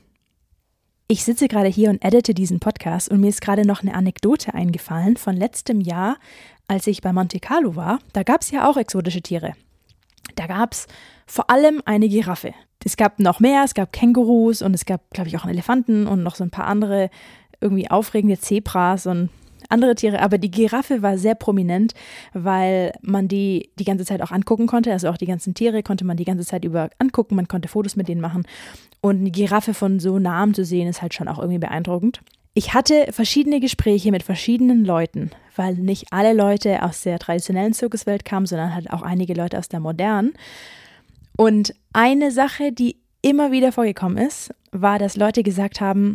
Ich sitze gerade hier und edite diesen Podcast und mir ist gerade noch eine Anekdote eingefallen von letztem Jahr, als ich bei Monte Carlo war. Da gab es ja auch exotische Tiere. Da gab es vor allem eine Giraffe. Es gab noch mehr, es gab Kängurus und es gab, glaube ich, auch einen Elefanten und noch so ein paar andere irgendwie aufregende Zebras und andere Tiere, aber die Giraffe war sehr prominent, weil man die die ganze Zeit auch angucken konnte, also auch die ganzen Tiere konnte man die ganze Zeit über angucken, man konnte Fotos mit denen machen und eine Giraffe von so nahem zu sehen ist halt schon auch irgendwie beeindruckend. Ich hatte verschiedene Gespräche mit verschiedenen Leuten, weil nicht alle Leute aus der traditionellen Zirkuswelt kamen, sondern halt auch einige Leute aus der modernen. Und eine Sache, die immer wieder vorgekommen ist, war, dass Leute gesagt haben,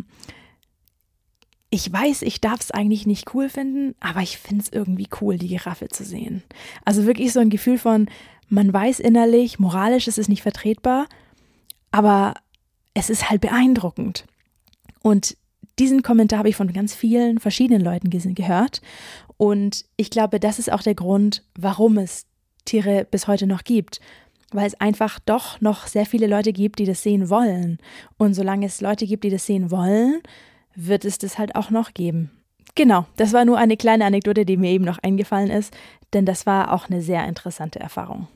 ich weiß, ich darf es eigentlich nicht cool finden, aber ich finde es irgendwie cool, die Giraffe zu sehen. Also wirklich so ein Gefühl von, man weiß innerlich, moralisch ist es nicht vertretbar, aber es ist halt beeindruckend. Und diesen Kommentar habe ich von ganz vielen verschiedenen Leuten gehört. Und ich glaube, das ist auch der Grund, warum es Tiere bis heute noch gibt. Weil es einfach doch noch sehr viele Leute gibt, die das sehen wollen. Und solange es Leute gibt, die das sehen wollen, wird es das halt auch noch geben. Genau, das war nur eine kleine Anekdote, die mir eben noch eingefallen ist, denn das war auch eine sehr interessante Erfahrung.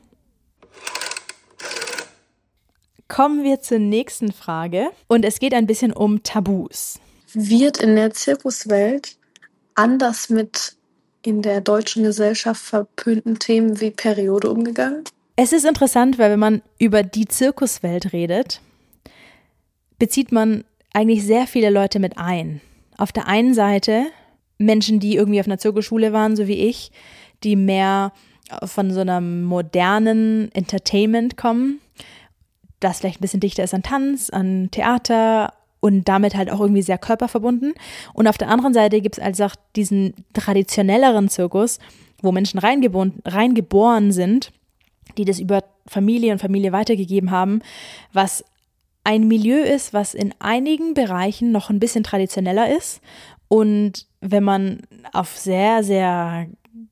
Kommen wir zur nächsten Frage und es geht ein bisschen um Tabus. Wird in der Zirkuswelt anders mit in der deutschen Gesellschaft verpönten Themen wie Periode umgegangen? Es ist interessant, weil wenn man über die Zirkuswelt redet, bezieht man eigentlich sehr viele Leute mit ein. Auf der einen Seite Menschen, die irgendwie auf einer Zirkusschule waren, so wie ich, die mehr von so einem modernen Entertainment kommen, das vielleicht ein bisschen dichter ist an Tanz, an Theater und damit halt auch irgendwie sehr körperverbunden. Und auf der anderen Seite gibt es also auch diesen traditionelleren Zirkus, wo Menschen reingeboren, reingeboren sind, die das über Familie und Familie weitergegeben haben, was ein Milieu ist, was in einigen Bereichen noch ein bisschen traditioneller ist und wenn man auf sehr, sehr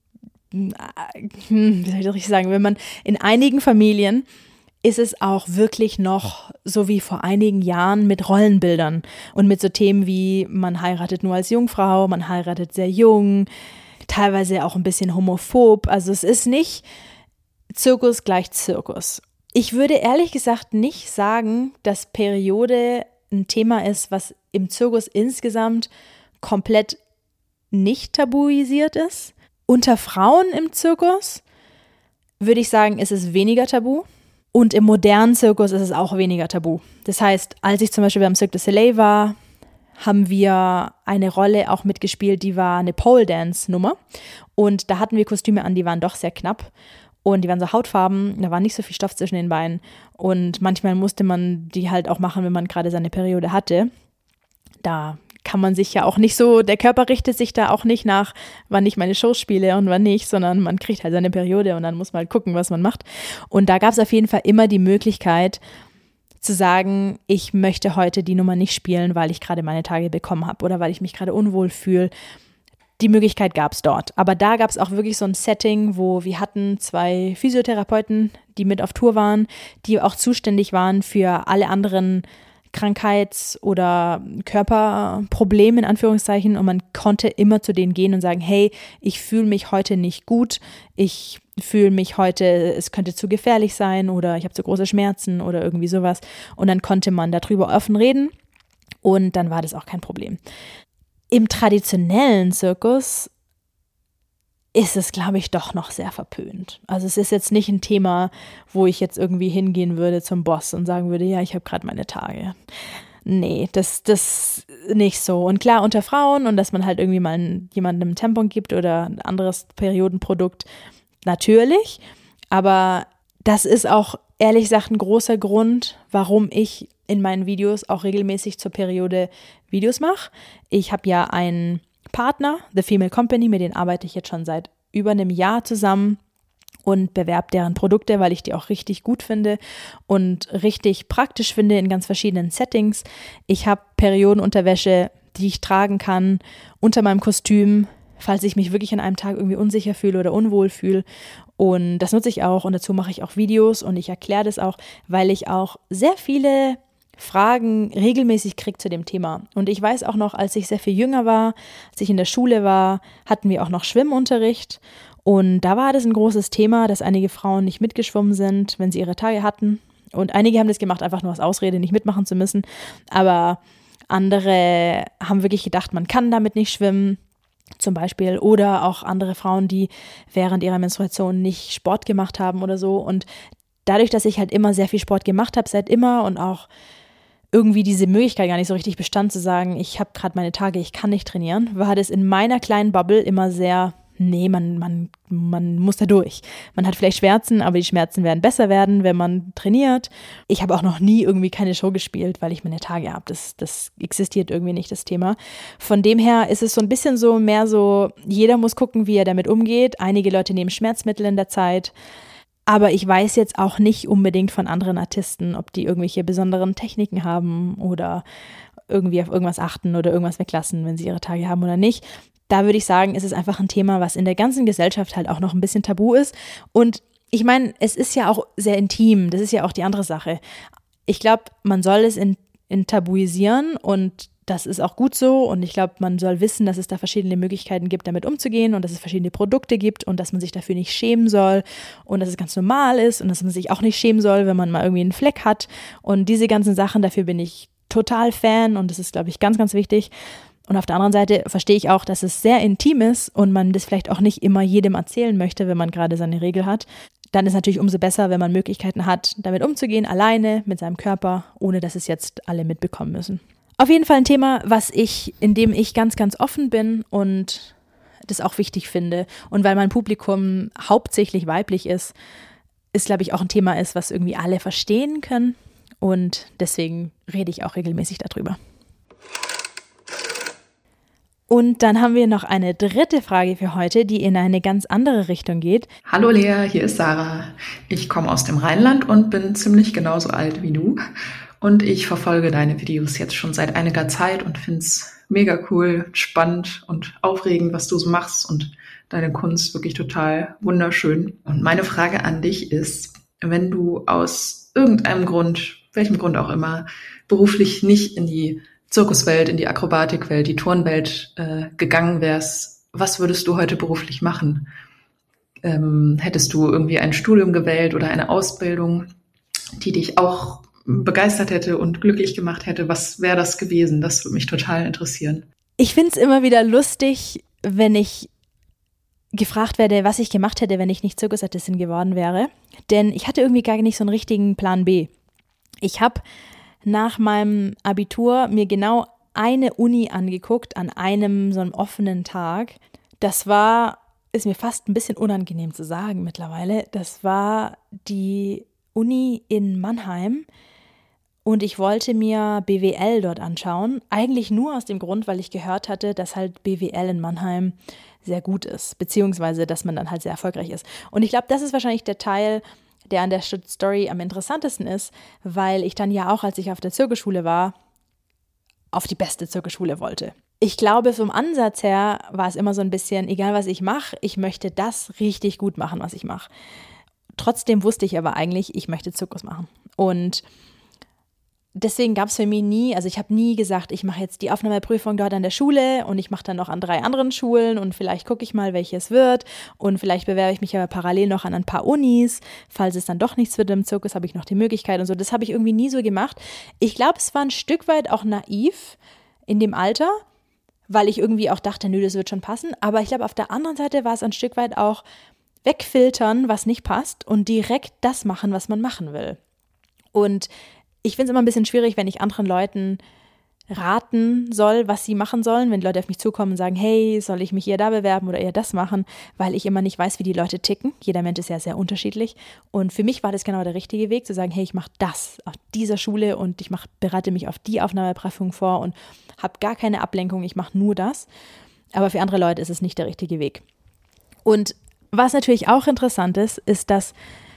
wie soll ich das richtig sagen, wenn man in einigen Familien ist es auch wirklich noch so wie vor einigen Jahren mit Rollenbildern und mit so Themen wie man heiratet nur als Jungfrau, man heiratet sehr jung, teilweise auch ein bisschen homophob. Also es ist nicht Zirkus gleich Zirkus. Ich würde ehrlich gesagt nicht sagen, dass Periode ein Thema ist, was im Zirkus insgesamt komplett nicht tabuisiert ist. Unter Frauen im Zirkus würde ich sagen, ist es weniger tabu. Und im modernen Zirkus ist es auch weniger tabu. Das heißt, als ich zum Beispiel beim Cirque du Soleil war, haben wir eine Rolle auch mitgespielt, die war eine Pole-Dance-Nummer. Und da hatten wir Kostüme an, die waren doch sehr knapp. Und die waren so hautfarben, da war nicht so viel Stoff zwischen den Beinen. Und manchmal musste man die halt auch machen, wenn man gerade seine Periode hatte. Da kann man sich ja auch nicht so, der Körper richtet sich da auch nicht nach, wann ich meine Shows spiele und wann nicht, sondern man kriegt halt seine Periode und dann muss man halt gucken, was man macht. Und da gab es auf jeden Fall immer die Möglichkeit zu sagen, ich möchte heute die Nummer nicht spielen, weil ich gerade meine Tage bekommen habe oder weil ich mich gerade unwohl fühle. Die Möglichkeit gab es dort. Aber da gab es auch wirklich so ein Setting, wo wir hatten zwei Physiotherapeuten, die mit auf Tour waren, die auch zuständig waren für alle anderen Krankheits- oder Körperprobleme in Anführungszeichen, und man konnte immer zu denen gehen und sagen, hey, ich fühle mich heute nicht gut, ich fühle mich heute, es könnte zu gefährlich sein oder ich habe zu große Schmerzen oder irgendwie sowas, und dann konnte man darüber offen reden und dann war das auch kein Problem. Im traditionellen Zirkus ist es, glaube ich, doch noch sehr verpönt. Also es ist jetzt nicht ein Thema, wo ich jetzt irgendwie hingehen würde zum Boss und sagen würde, ja, ich habe gerade meine Tage. Nee, das das nicht so. Und klar, unter Frauen und dass man halt irgendwie mal einen, jemandem ein Tampon gibt oder ein anderes Periodenprodukt, natürlich. Aber das ist auch, ehrlich gesagt, ein großer Grund, warum ich in meinen Videos auch regelmäßig zur Periode Videos mache. Ich habe ja einen Partner, The Female Company, mit denen arbeite ich jetzt schon seit über einem Jahr zusammen und bewerbe deren Produkte, weil ich die auch richtig gut finde und richtig praktisch finde in ganz verschiedenen Settings. Ich habe Periodenunterwäsche, die ich tragen kann unter meinem Kostüm, falls ich mich wirklich an einem Tag irgendwie unsicher fühle oder unwohl fühle. Und das nutze ich auch und dazu mache ich auch Videos und ich erkläre das auch, weil ich auch sehr viele Fragen regelmäßig kriege zu dem Thema. Und ich weiß auch noch, als ich sehr viel jünger war, als ich in der Schule war, hatten wir auch noch Schwimmunterricht. Und da war das ein großes Thema, dass einige Frauen nicht mitgeschwommen sind, wenn sie ihre Tage hatten. Und einige haben das gemacht, einfach nur als Ausrede, nicht mitmachen zu müssen. Aber andere haben wirklich gedacht, man kann damit nicht schwimmen, zum Beispiel. Oder auch andere Frauen, die während ihrer Menstruation nicht Sport gemacht haben oder so. Und dadurch, dass ich halt immer sehr viel Sport gemacht habe, seit immer und auch irgendwie diese Möglichkeit gar nicht so richtig bestand, zu sagen, ich habe gerade meine Tage, ich kann nicht trainieren, war das in meiner kleinen Bubble immer sehr, nee, man, man, man muss da durch. Man hat vielleicht Schmerzen, aber die Schmerzen werden besser werden, wenn man trainiert. Ich habe auch noch nie irgendwie keine Show gespielt, weil ich meine Tage habe. Das, das existiert irgendwie nicht, das Thema. Von dem her ist es so ein bisschen so mehr so, jeder muss gucken, wie er damit umgeht. Einige Leute nehmen Schmerzmittel in der Zeit. Aber ich weiß jetzt auch nicht unbedingt von anderen Artisten, ob die irgendwelche besonderen Techniken haben oder irgendwie auf irgendwas achten oder irgendwas weglassen, wenn sie ihre Tage haben oder nicht. Da würde ich sagen, ist es einfach ein Thema, was in der ganzen Gesellschaft halt auch noch ein bisschen tabu ist. Und ich meine, es ist ja auch sehr intim. Das ist ja auch die andere Sache. Ich glaube, man soll es in, in tabuisieren und das ist auch gut so, und ich glaube, man soll wissen, dass es da verschiedene Möglichkeiten gibt, damit umzugehen, und dass es verschiedene Produkte gibt und dass man sich dafür nicht schämen soll und dass es ganz normal ist und dass man sich auch nicht schämen soll, wenn man mal irgendwie einen Fleck hat, und diese ganzen Sachen, dafür bin ich total Fan und das ist, glaube ich, ganz, ganz wichtig. Und auf der anderen Seite verstehe ich auch, dass es sehr intim ist und man das vielleicht auch nicht immer jedem erzählen möchte, wenn man gerade seine Regel hat. Dann ist es natürlich umso besser, wenn man Möglichkeiten hat, damit umzugehen, alleine mit seinem Körper, ohne dass es jetzt alle mitbekommen müssen. Auf jeden Fall ein Thema, was ich, in dem ich ganz, ganz offen bin und das auch wichtig finde. Und weil mein Publikum hauptsächlich weiblich ist, ist, glaube ich, auch ein Thema ist, was irgendwie alle verstehen können. Und deswegen rede ich auch regelmäßig darüber. Und dann haben wir noch eine dritte Frage für heute, die in eine ganz andere Richtung geht. Hallo Lea, hier ist Sarah. Ich komme aus dem Rheinland und bin ziemlich genauso alt wie du. Und ich verfolge deine Videos jetzt schon seit einiger Zeit und finde es mega cool, spannend und aufregend, was du so machst und deine Kunst wirklich total wunderschön. Und meine Frage an dich ist, wenn du aus irgendeinem Grund, welchem Grund auch immer, beruflich nicht in die Zirkuswelt, in die Akrobatikwelt, die Turnwelt äh, gegangen wärst, was würdest du heute beruflich machen? Ähm, hättest du irgendwie ein Studium gewählt oder eine Ausbildung, die dich auch begeistert hätte und glücklich gemacht hätte? Was wäre das gewesen? Das würde mich total interessieren. Ich finde es immer wieder lustig, wenn ich gefragt werde, was ich gemacht hätte, wenn ich nicht Zirkusartistin geworden wäre. Denn ich hatte irgendwie gar nicht so einen richtigen Plan B. Ich habe nach meinem Abitur mir genau eine Uni angeguckt an einem so einem offenen Tag. Das war, ist mir fast ein bisschen unangenehm zu sagen mittlerweile, das war die Uni in Mannheim. Und ich wollte mir B W L dort anschauen, eigentlich nur aus dem Grund, weil ich gehört hatte, dass halt B W L in Mannheim sehr gut ist, beziehungsweise dass man dann halt sehr erfolgreich ist. Und ich glaube, das ist wahrscheinlich der Teil, der an der Story am interessantesten ist, weil ich dann ja auch, als ich auf der Zirkusschule war, auf die beste Zirkusschule wollte. Ich glaube, vom Ansatz her war es immer so ein bisschen, egal was ich mache, ich möchte das richtig gut machen, was ich mache. Trotzdem wusste ich aber eigentlich, ich möchte Zirkus machen. Und deswegen gab es für mich nie, also ich habe nie gesagt, ich mache jetzt die Aufnahmeprüfung dort an der Schule und ich mache dann noch an drei anderen Schulen und vielleicht gucke ich mal, welches wird und vielleicht bewerbe ich mich aber parallel noch an ein paar Unis. Falls es dann doch nichts wird im Zirkus, habe ich noch die Möglichkeit und so. Das habe ich irgendwie nie so gemacht. Ich glaube, es war ein Stück weit auch naiv in dem Alter, weil ich irgendwie auch dachte, nö, das wird schon passen. Aber ich glaube, auf der anderen Seite war es ein Stück weit auch wegfiltern, was nicht passt und direkt das machen, was man machen will. Und ich finde es immer ein bisschen schwierig, wenn ich anderen Leuten raten soll, was sie machen sollen, wenn Leute auf mich zukommen und sagen, hey, soll ich mich eher da bewerben oder eher das machen, weil ich immer nicht weiß, wie die Leute ticken. Jeder Mensch ist ja sehr unterschiedlich und für mich war das genau der richtige Weg, zu sagen, hey, ich mache das auf dieser Schule und ich mach, bereite mich auf die Aufnahmeprüfung vor und habe gar keine Ablenkung, ich mache nur das. Aber für andere Leute ist es nicht der richtige Weg. Und was natürlich auch interessant ist, ist, dass,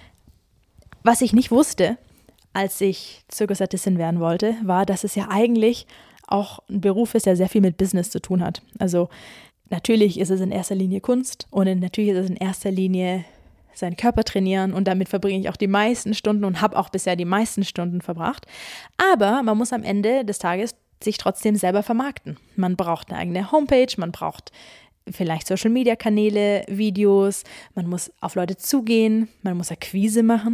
was ich nicht wusste, als ich Zirkusartistin werden wollte, war, dass es ja eigentlich auch ein Beruf ist, der sehr viel mit Business zu tun hat. Also natürlich ist es in erster Linie Kunst und natürlich ist es in erster Linie seinen Körper trainieren und damit verbringe ich auch die meisten Stunden und habe auch bisher die meisten Stunden verbracht. Aber man muss am Ende des Tages sich trotzdem selber vermarkten. Man braucht eine eigene Homepage, man braucht vielleicht Social-Media-Kanäle, Videos, man muss auf Leute zugehen, man muss Akquise machen.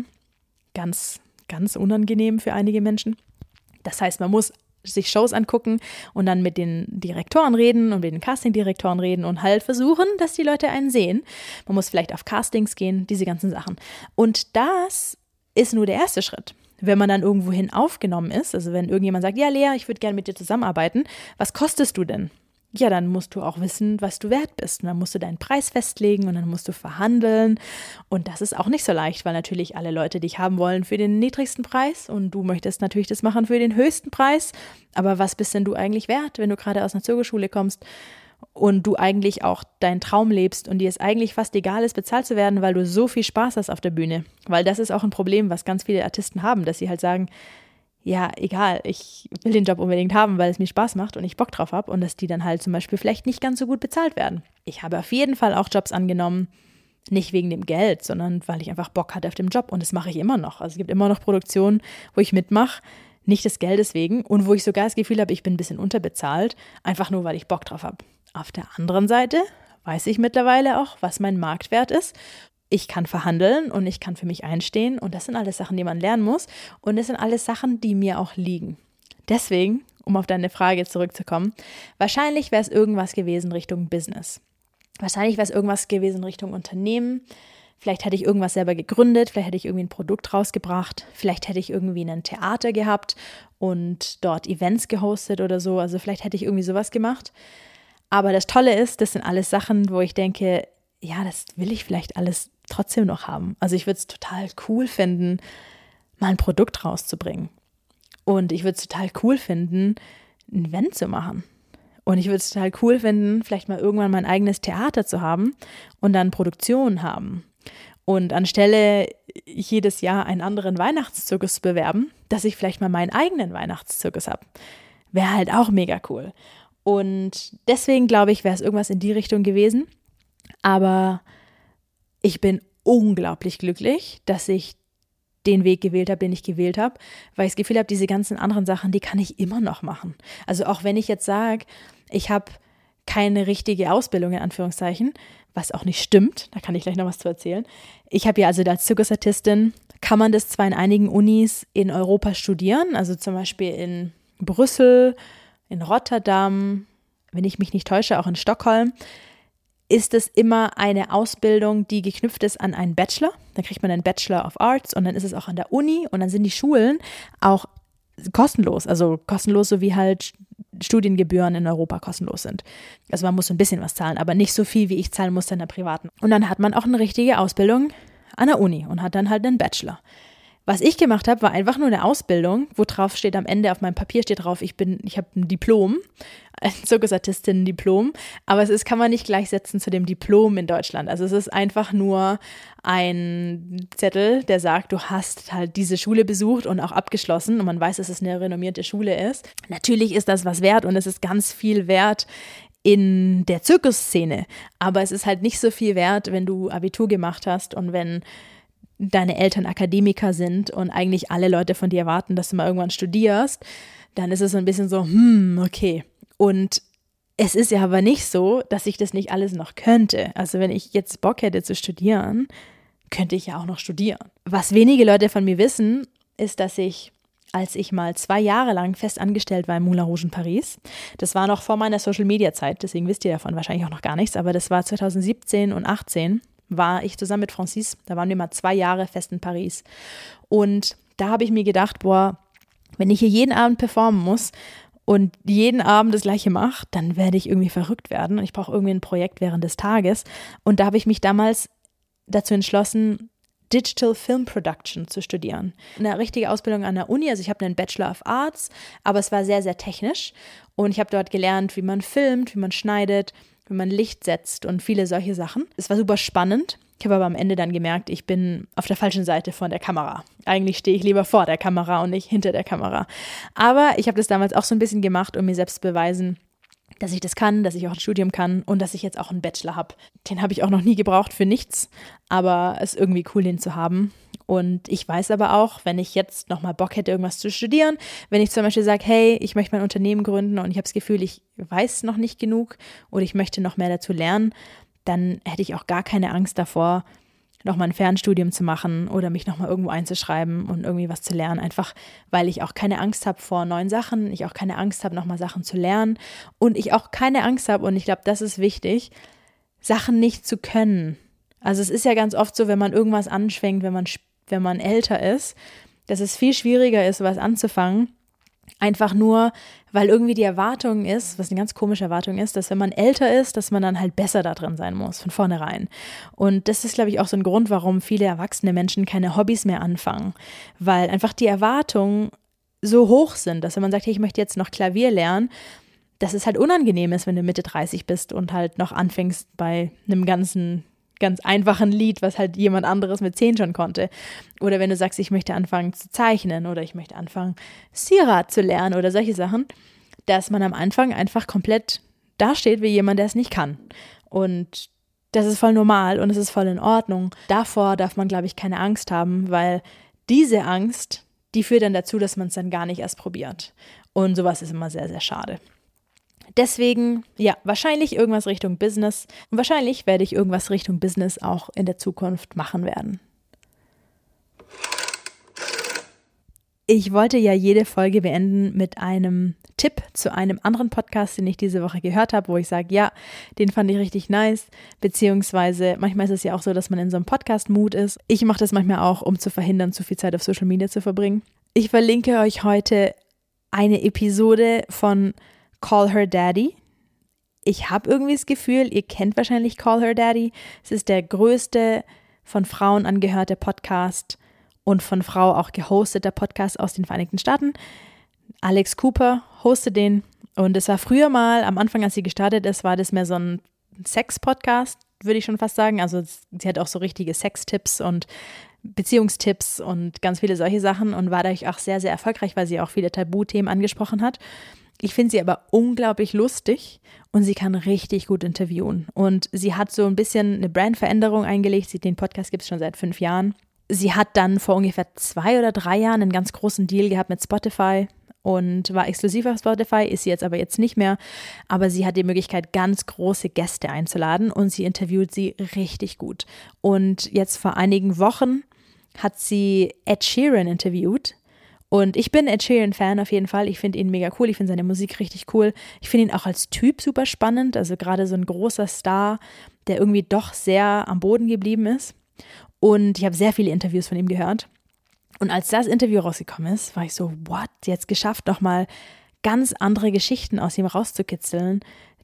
Ganz Ganz unangenehm für einige Menschen. Das heißt, man muss sich Shows angucken und dann mit den Direktoren reden und mit den Casting-Direktoren reden und halt versuchen, dass die Leute einen sehen. Man muss vielleicht auf Castings gehen, diese ganzen Sachen. Und das ist nur der erste Schritt. Wenn man dann irgendwohin aufgenommen ist, also wenn irgendjemand sagt, ja Lea, ich würde gerne mit dir zusammenarbeiten, was kostest du denn? Ja, dann musst du auch wissen, was du wert bist. Und dann musst du deinen Preis festlegen und dann musst du verhandeln. Und das ist auch nicht so leicht, weil natürlich alle Leute dich haben wollen für den niedrigsten Preis und du möchtest natürlich das machen für den höchsten Preis. Aber was bist denn du eigentlich wert, wenn du gerade aus einer Zirkusschule kommst und du eigentlich auch deinen Traum lebst und dir es eigentlich fast egal ist, bezahlt zu werden, weil du so viel Spaß hast auf der Bühne? Weil das ist auch ein Problem, was ganz viele Artisten haben, dass sie halt sagen, ja, egal, ich will den Job unbedingt haben, weil es mir Spaß macht und ich Bock drauf habe und dass die dann halt zum Beispiel vielleicht nicht ganz so gut bezahlt werden. Ich habe auf jeden Fall auch Jobs angenommen, nicht wegen dem Geld, sondern weil ich einfach Bock hatte auf den Job und das mache ich immer noch. Also es gibt immer noch Produktionen, wo ich mitmache, nicht des Geldes wegen und wo ich sogar das Gefühl habe, ich bin ein bisschen unterbezahlt, einfach nur, weil ich Bock drauf habe. Auf der anderen Seite weiß ich mittlerweile auch, was mein Marktwert ist. Ich kann verhandeln und ich kann für mich einstehen und das sind alles Sachen, die man lernen muss und das sind alles Sachen, die mir auch liegen. Deswegen, um auf deine Frage zurückzukommen, wahrscheinlich wäre es irgendwas gewesen Richtung Business. Wahrscheinlich wäre es irgendwas gewesen Richtung Unternehmen. Vielleicht hätte ich irgendwas selber gegründet, vielleicht hätte ich irgendwie ein Produkt rausgebracht, vielleicht hätte ich irgendwie ein Theater gehabt und dort Events gehostet oder so. Also vielleicht hätte ich irgendwie sowas gemacht. Aber das Tolle ist, das sind alles Sachen, wo ich denke, ja, das will ich vielleicht alles trotzdem noch haben. Also ich würde es total cool finden, mal ein Produkt rauszubringen. Und ich würde es total cool finden, ein Event zu machen. Und ich würde es total cool finden, vielleicht mal irgendwann mein eigenes Theater zu haben und dann Produktionen haben. Und anstelle jedes Jahr einen anderen Weihnachtszirkus zu bewerben, dass ich vielleicht mal meinen eigenen Weihnachtszirkus habe. Wäre halt auch mega cool. Und deswegen glaube ich, wäre es irgendwas in die Richtung gewesen. Aber ich bin unglaublich glücklich, dass ich den Weg gewählt habe, den ich gewählt habe, weil ich das Gefühl habe, diese ganzen anderen Sachen, die kann ich immer noch machen. Also auch wenn ich jetzt sage, ich habe keine richtige Ausbildung in Anführungszeichen, was auch nicht stimmt, da kann ich gleich noch was zu erzählen. Ich habe ja also als Zirkusartistin, kann man das zwar in einigen Unis in Europa studieren, also zum Beispiel in Brüssel, in Rotterdam, wenn ich mich nicht täusche, auch in Stockholm, ist es immer eine Ausbildung, die geknüpft ist an einen Bachelor. Dann kriegt man einen Bachelor of Arts und dann ist es auch an der Uni und dann sind die Schulen auch kostenlos, also kostenlos, so wie halt Studiengebühren in Europa kostenlos sind. Also man muss so ein bisschen was zahlen, aber nicht so viel, wie ich zahlen musste in der privaten. Und dann hat man auch eine richtige Ausbildung an der Uni und hat dann halt einen Bachelor. Was ich gemacht habe, war einfach nur eine Ausbildung, wo drauf steht am Ende, auf meinem Papier steht drauf, ich bin, ich habe ein Diplom, ein Zirkusartistin-Diplom, aber es ist, kann man nicht gleichsetzen zu dem Diplom in Deutschland. Also es ist einfach nur ein Zettel, der sagt, du hast halt diese Schule besucht und auch abgeschlossen und man weiß, dass es eine renommierte Schule ist. Natürlich ist das was wert und es ist ganz viel wert in der Zirkusszene, aber es ist halt nicht so viel wert, wenn du Abitur gemacht hast und wenn deine Eltern Akademiker sind und eigentlich alle Leute von dir erwarten, dass du mal irgendwann studierst, dann ist es so ein bisschen so, hm, okay. Und es ist ja aber nicht so, dass ich das nicht alles noch könnte. Also wenn ich jetzt Bock hätte zu studieren, könnte ich ja auch noch studieren. Was wenige Leute von mir wissen, ist, dass ich, als ich mal zwei Jahre lang fest angestellt war im Moulin Rouge in Paris, das war noch vor meiner Social-Media-Zeit, deswegen wisst ihr davon wahrscheinlich auch noch gar nichts, aber das war zwanzig siebzehn und achtzehn, war ich zusammen mit Francis, da waren wir mal zwei Jahre fest in Paris. Und da habe ich mir gedacht, boah, wenn ich hier jeden Abend performen muss und jeden Abend das Gleiche mache, dann werde ich irgendwie verrückt werden und ich brauche irgendwie ein Projekt während des Tages. Und da habe ich mich damals dazu entschlossen, Digital Film Production zu studieren. Eine richtige Ausbildung an der Uni, also ich habe einen Bachelor of Arts, aber es war sehr, sehr technisch und ich habe dort gelernt, wie man filmt, wie man schneidet, wie man Licht setzt und viele solche Sachen. Es war super spannend. Ich habe aber am Ende dann gemerkt, ich bin auf der falschen Seite von der Kamera. Eigentlich stehe ich lieber vor der Kamera und nicht hinter der Kamera. Aber ich habe das damals auch so ein bisschen gemacht, um mir selbst zu beweisen, dass ich das kann, dass ich auch ein Studium kann und dass ich jetzt auch einen Bachelor habe. Den habe ich auch noch nie gebraucht für nichts, aber es ist irgendwie cool, den zu haben. Und ich weiß aber auch, wenn ich jetzt nochmal Bock hätte, irgendwas zu studieren, wenn ich zum Beispiel sage, hey, ich möchte mein Unternehmen gründen und ich habe das Gefühl, ich weiß noch nicht genug oder ich möchte noch mehr dazu lernen, dann hätte ich auch gar keine Angst davor, nochmal ein Fernstudium zu machen oder mich nochmal irgendwo einzuschreiben und irgendwie was zu lernen. Einfach, weil ich auch keine Angst habe vor neuen Sachen, ich auch keine Angst habe, nochmal Sachen zu lernen und ich auch keine Angst habe, und ich glaube, das ist wichtig, Sachen nicht zu können. Also es ist ja ganz oft so, wenn man irgendwas anfängt, wenn man, wenn man älter ist, dass es viel schwieriger ist, was anzufangen, einfach nur, weil irgendwie die Erwartung ist, was eine ganz komische Erwartung ist, dass wenn man älter ist, dass man dann halt besser da drin sein muss, von vornherein. Und das ist, glaube ich, auch so ein Grund, warum viele erwachsene Menschen keine Hobbys mehr anfangen, weil einfach die Erwartungen so hoch sind, dass wenn man sagt, hey, ich möchte jetzt noch Klavier lernen, dass es halt unangenehm ist, wenn du Mitte dreißig bist und halt noch anfängst bei einem ganzen ganz einfachen Lied, was halt jemand anderes mit zehn schon konnte. Oder wenn du sagst, ich möchte anfangen zu zeichnen oder ich möchte anfangen, Sira zu lernen oder solche Sachen, dass man am Anfang einfach komplett dasteht wie jemand, der es nicht kann. Und das ist voll normal und es ist voll in Ordnung. Davor darf man, glaube ich, keine Angst haben, weil diese Angst, die führt dann dazu, dass man es dann gar nicht erst probiert. Und sowas ist immer sehr, sehr schade. Deswegen, ja, wahrscheinlich irgendwas Richtung Business. Und wahrscheinlich werde ich irgendwas Richtung Business auch in der Zukunft machen werden. Ich wollte ja jede Folge beenden mit einem Tipp zu einem anderen Podcast, den ich diese Woche gehört habe, wo ich sage, ja, den fand ich richtig nice, beziehungsweise manchmal ist es ja auch so, dass man in so einem Podcast-Mood ist. Ich mache das manchmal auch, um zu verhindern, zu viel Zeit auf Social Media zu verbringen. Ich verlinke euch heute eine Episode von Call Her Daddy. Ich habe irgendwie das Gefühl, ihr kennt wahrscheinlich Call Her Daddy. Es ist der größte von Frauen angehörte Podcast und von Frau auch gehosteter Podcast aus den Vereinigten Staaten. Alex Cooper hostet den und es war früher mal, am Anfang, als sie gestartet ist, war das mehr so ein Sex-Podcast, würde ich schon fast sagen. Also sie hat auch so richtige Sextipps und Beziehungstipps und ganz viele solche Sachen und war dadurch auch sehr, sehr erfolgreich, weil sie auch viele Tabuthemen angesprochen hat. Ich finde sie aber unglaublich lustig und sie kann richtig gut interviewen. Und sie hat so ein bisschen eine Brandveränderung eingelegt. Sie, den Podcast gibt es schon seit fünf Jahren. Sie hat dann vor ungefähr zwei oder drei Jahren einen ganz großen Deal gehabt mit Spotify und war exklusiv auf Spotify, ist sie jetzt aber jetzt nicht mehr. Aber sie hat die Möglichkeit, ganz große Gäste einzuladen und sie interviewt sie richtig gut. Und jetzt vor einigen Wochen hat sie Ed Sheeran interviewt. Und ich bin Ed Sheeran-Fan auf jeden Fall. Ich finde ihn mega cool. Ich finde seine Musik richtig cool. Ich finde ihn auch als Typ super spannend. Also gerade so ein großer Star, der irgendwie doch sehr am Boden geblieben ist. Und ich habe sehr viele Interviews von ihm gehört. Und als das Interview rausgekommen ist, war ich so, what? Jetzt geschafft, nochmal ganz andere Geschichten aus ihm rauszukitzeln,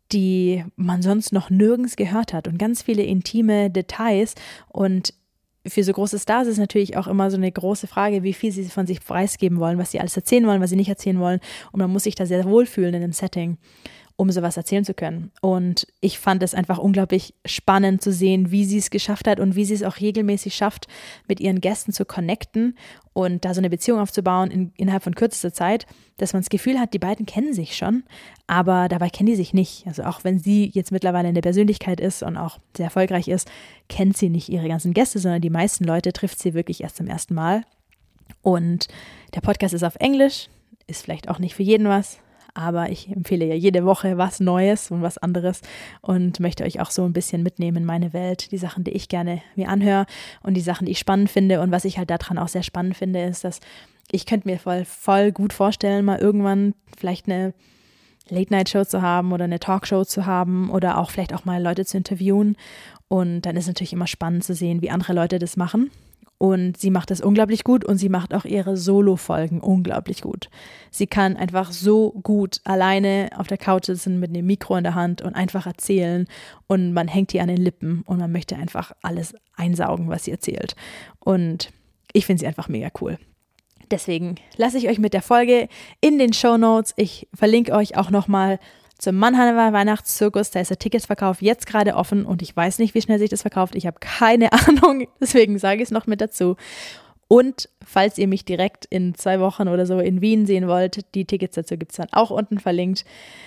die man sonst noch nirgends gehört hat. Und ganz viele intime Details. Und für so große Stars ist natürlich auch immer so eine große Frage, wie viel sie von sich preisgeben wollen, was sie alles erzählen wollen, was sie nicht erzählen wollen. Und man muss sich da sehr wohlfühlen in dem Setting, um sowas erzählen zu können. Und ich fand es einfach unglaublich spannend zu sehen, wie sie es geschafft hat und wie sie es auch regelmäßig schafft, mit ihren Gästen zu connecten und da so eine Beziehung aufzubauen in, innerhalb von kürzester Zeit, dass man das Gefühl hat, die beiden kennen sich schon, aber dabei kennen die sich nicht. Also auch wenn sie jetzt mittlerweile eine Persönlichkeit ist und auch sehr erfolgreich ist, kennt sie nicht ihre ganzen Gäste, sondern die meisten Leute trifft sie wirklich erst zum ersten Mal. Und der Podcast ist auf Englisch, ist vielleicht auch nicht für jeden was, aber ich empfehle ja jede Woche was Neues und was anderes und möchte euch auch so ein bisschen mitnehmen in meine Welt, die Sachen, die ich gerne mir anhöre und die Sachen, die ich spannend finde. Und was ich halt daran auch sehr spannend finde, ist, dass ich könnte mir voll, voll gut vorstellen, mal irgendwann vielleicht eine Late-Night-Show zu haben oder eine Talkshow zu haben oder auch vielleicht auch mal Leute zu interviewen. Und dann ist es natürlich immer spannend zu sehen, wie andere Leute das machen. Und sie macht das unglaublich gut und sie macht auch ihre Solo-Folgen unglaublich gut. Sie kann einfach so gut alleine auf der Couch sitzen mit einem Mikro in der Hand und einfach erzählen und man hängt ihr an den Lippen und man möchte einfach alles einsaugen, was sie erzählt. Und ich finde sie einfach mega cool. Deswegen lasse ich euch mit der Folge in den Shownotes. Ich verlinke euch auch nochmal zum Mannheimer Weihnachtszirkus, da ist der Ticketsverkauf jetzt gerade offen und ich weiß nicht, wie schnell sich das verkauft. Ich habe keine Ahnung, deswegen sage ich es noch mit dazu. Und falls ihr mich direkt in zwei Wochen oder so in Wien sehen wollt, die Tickets dazu gibt es dann auch unten verlinkt.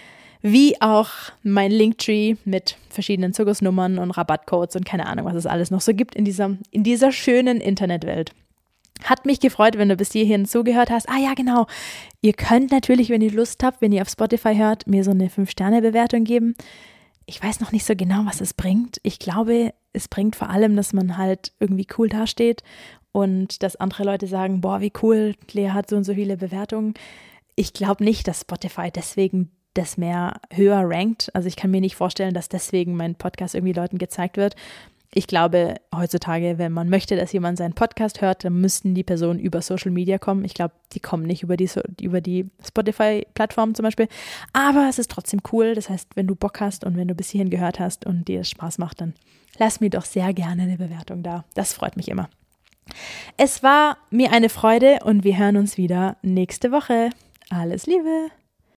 Wie auch mein Linktree mit verschiedenen Zirkusnummern und Rabattcodes und keine Ahnung, was es alles noch so gibt in dieser, in dieser schönen Internetwelt. Hat mich gefreut, wenn du bis hierhin zugehört hast. Ah ja, genau. Ihr könnt natürlich, wenn ihr Lust habt, wenn ihr auf Spotify hört, mir so eine fünf Sterne Bewertung geben. Ich weiß noch nicht so genau, was es bringt. Ich glaube, es bringt vor allem, dass man halt irgendwie cool dasteht und dass andere Leute sagen, boah, wie cool, Lea hat so und so viele Bewertungen. Ich glaube nicht, dass Spotify deswegen das mehr höher rankt. Also ich kann mir nicht vorstellen, dass deswegen mein Podcast irgendwie Leuten gezeigt wird. Ich glaube, heutzutage, wenn man möchte, dass jemand seinen Podcast hört, dann müssten die Personen über Social Media kommen. Ich glaube, die kommen nicht über die, über die Spotify-Plattform zum Beispiel. Aber es ist trotzdem cool. Das heißt, wenn du Bock hast und wenn du bis hierhin gehört hast und dir es Spaß macht, dann lass mir doch sehr gerne eine Bewertung da. Das freut mich immer. Es war mir eine Freude und wir hören uns wieder nächste Woche. Alles Liebe!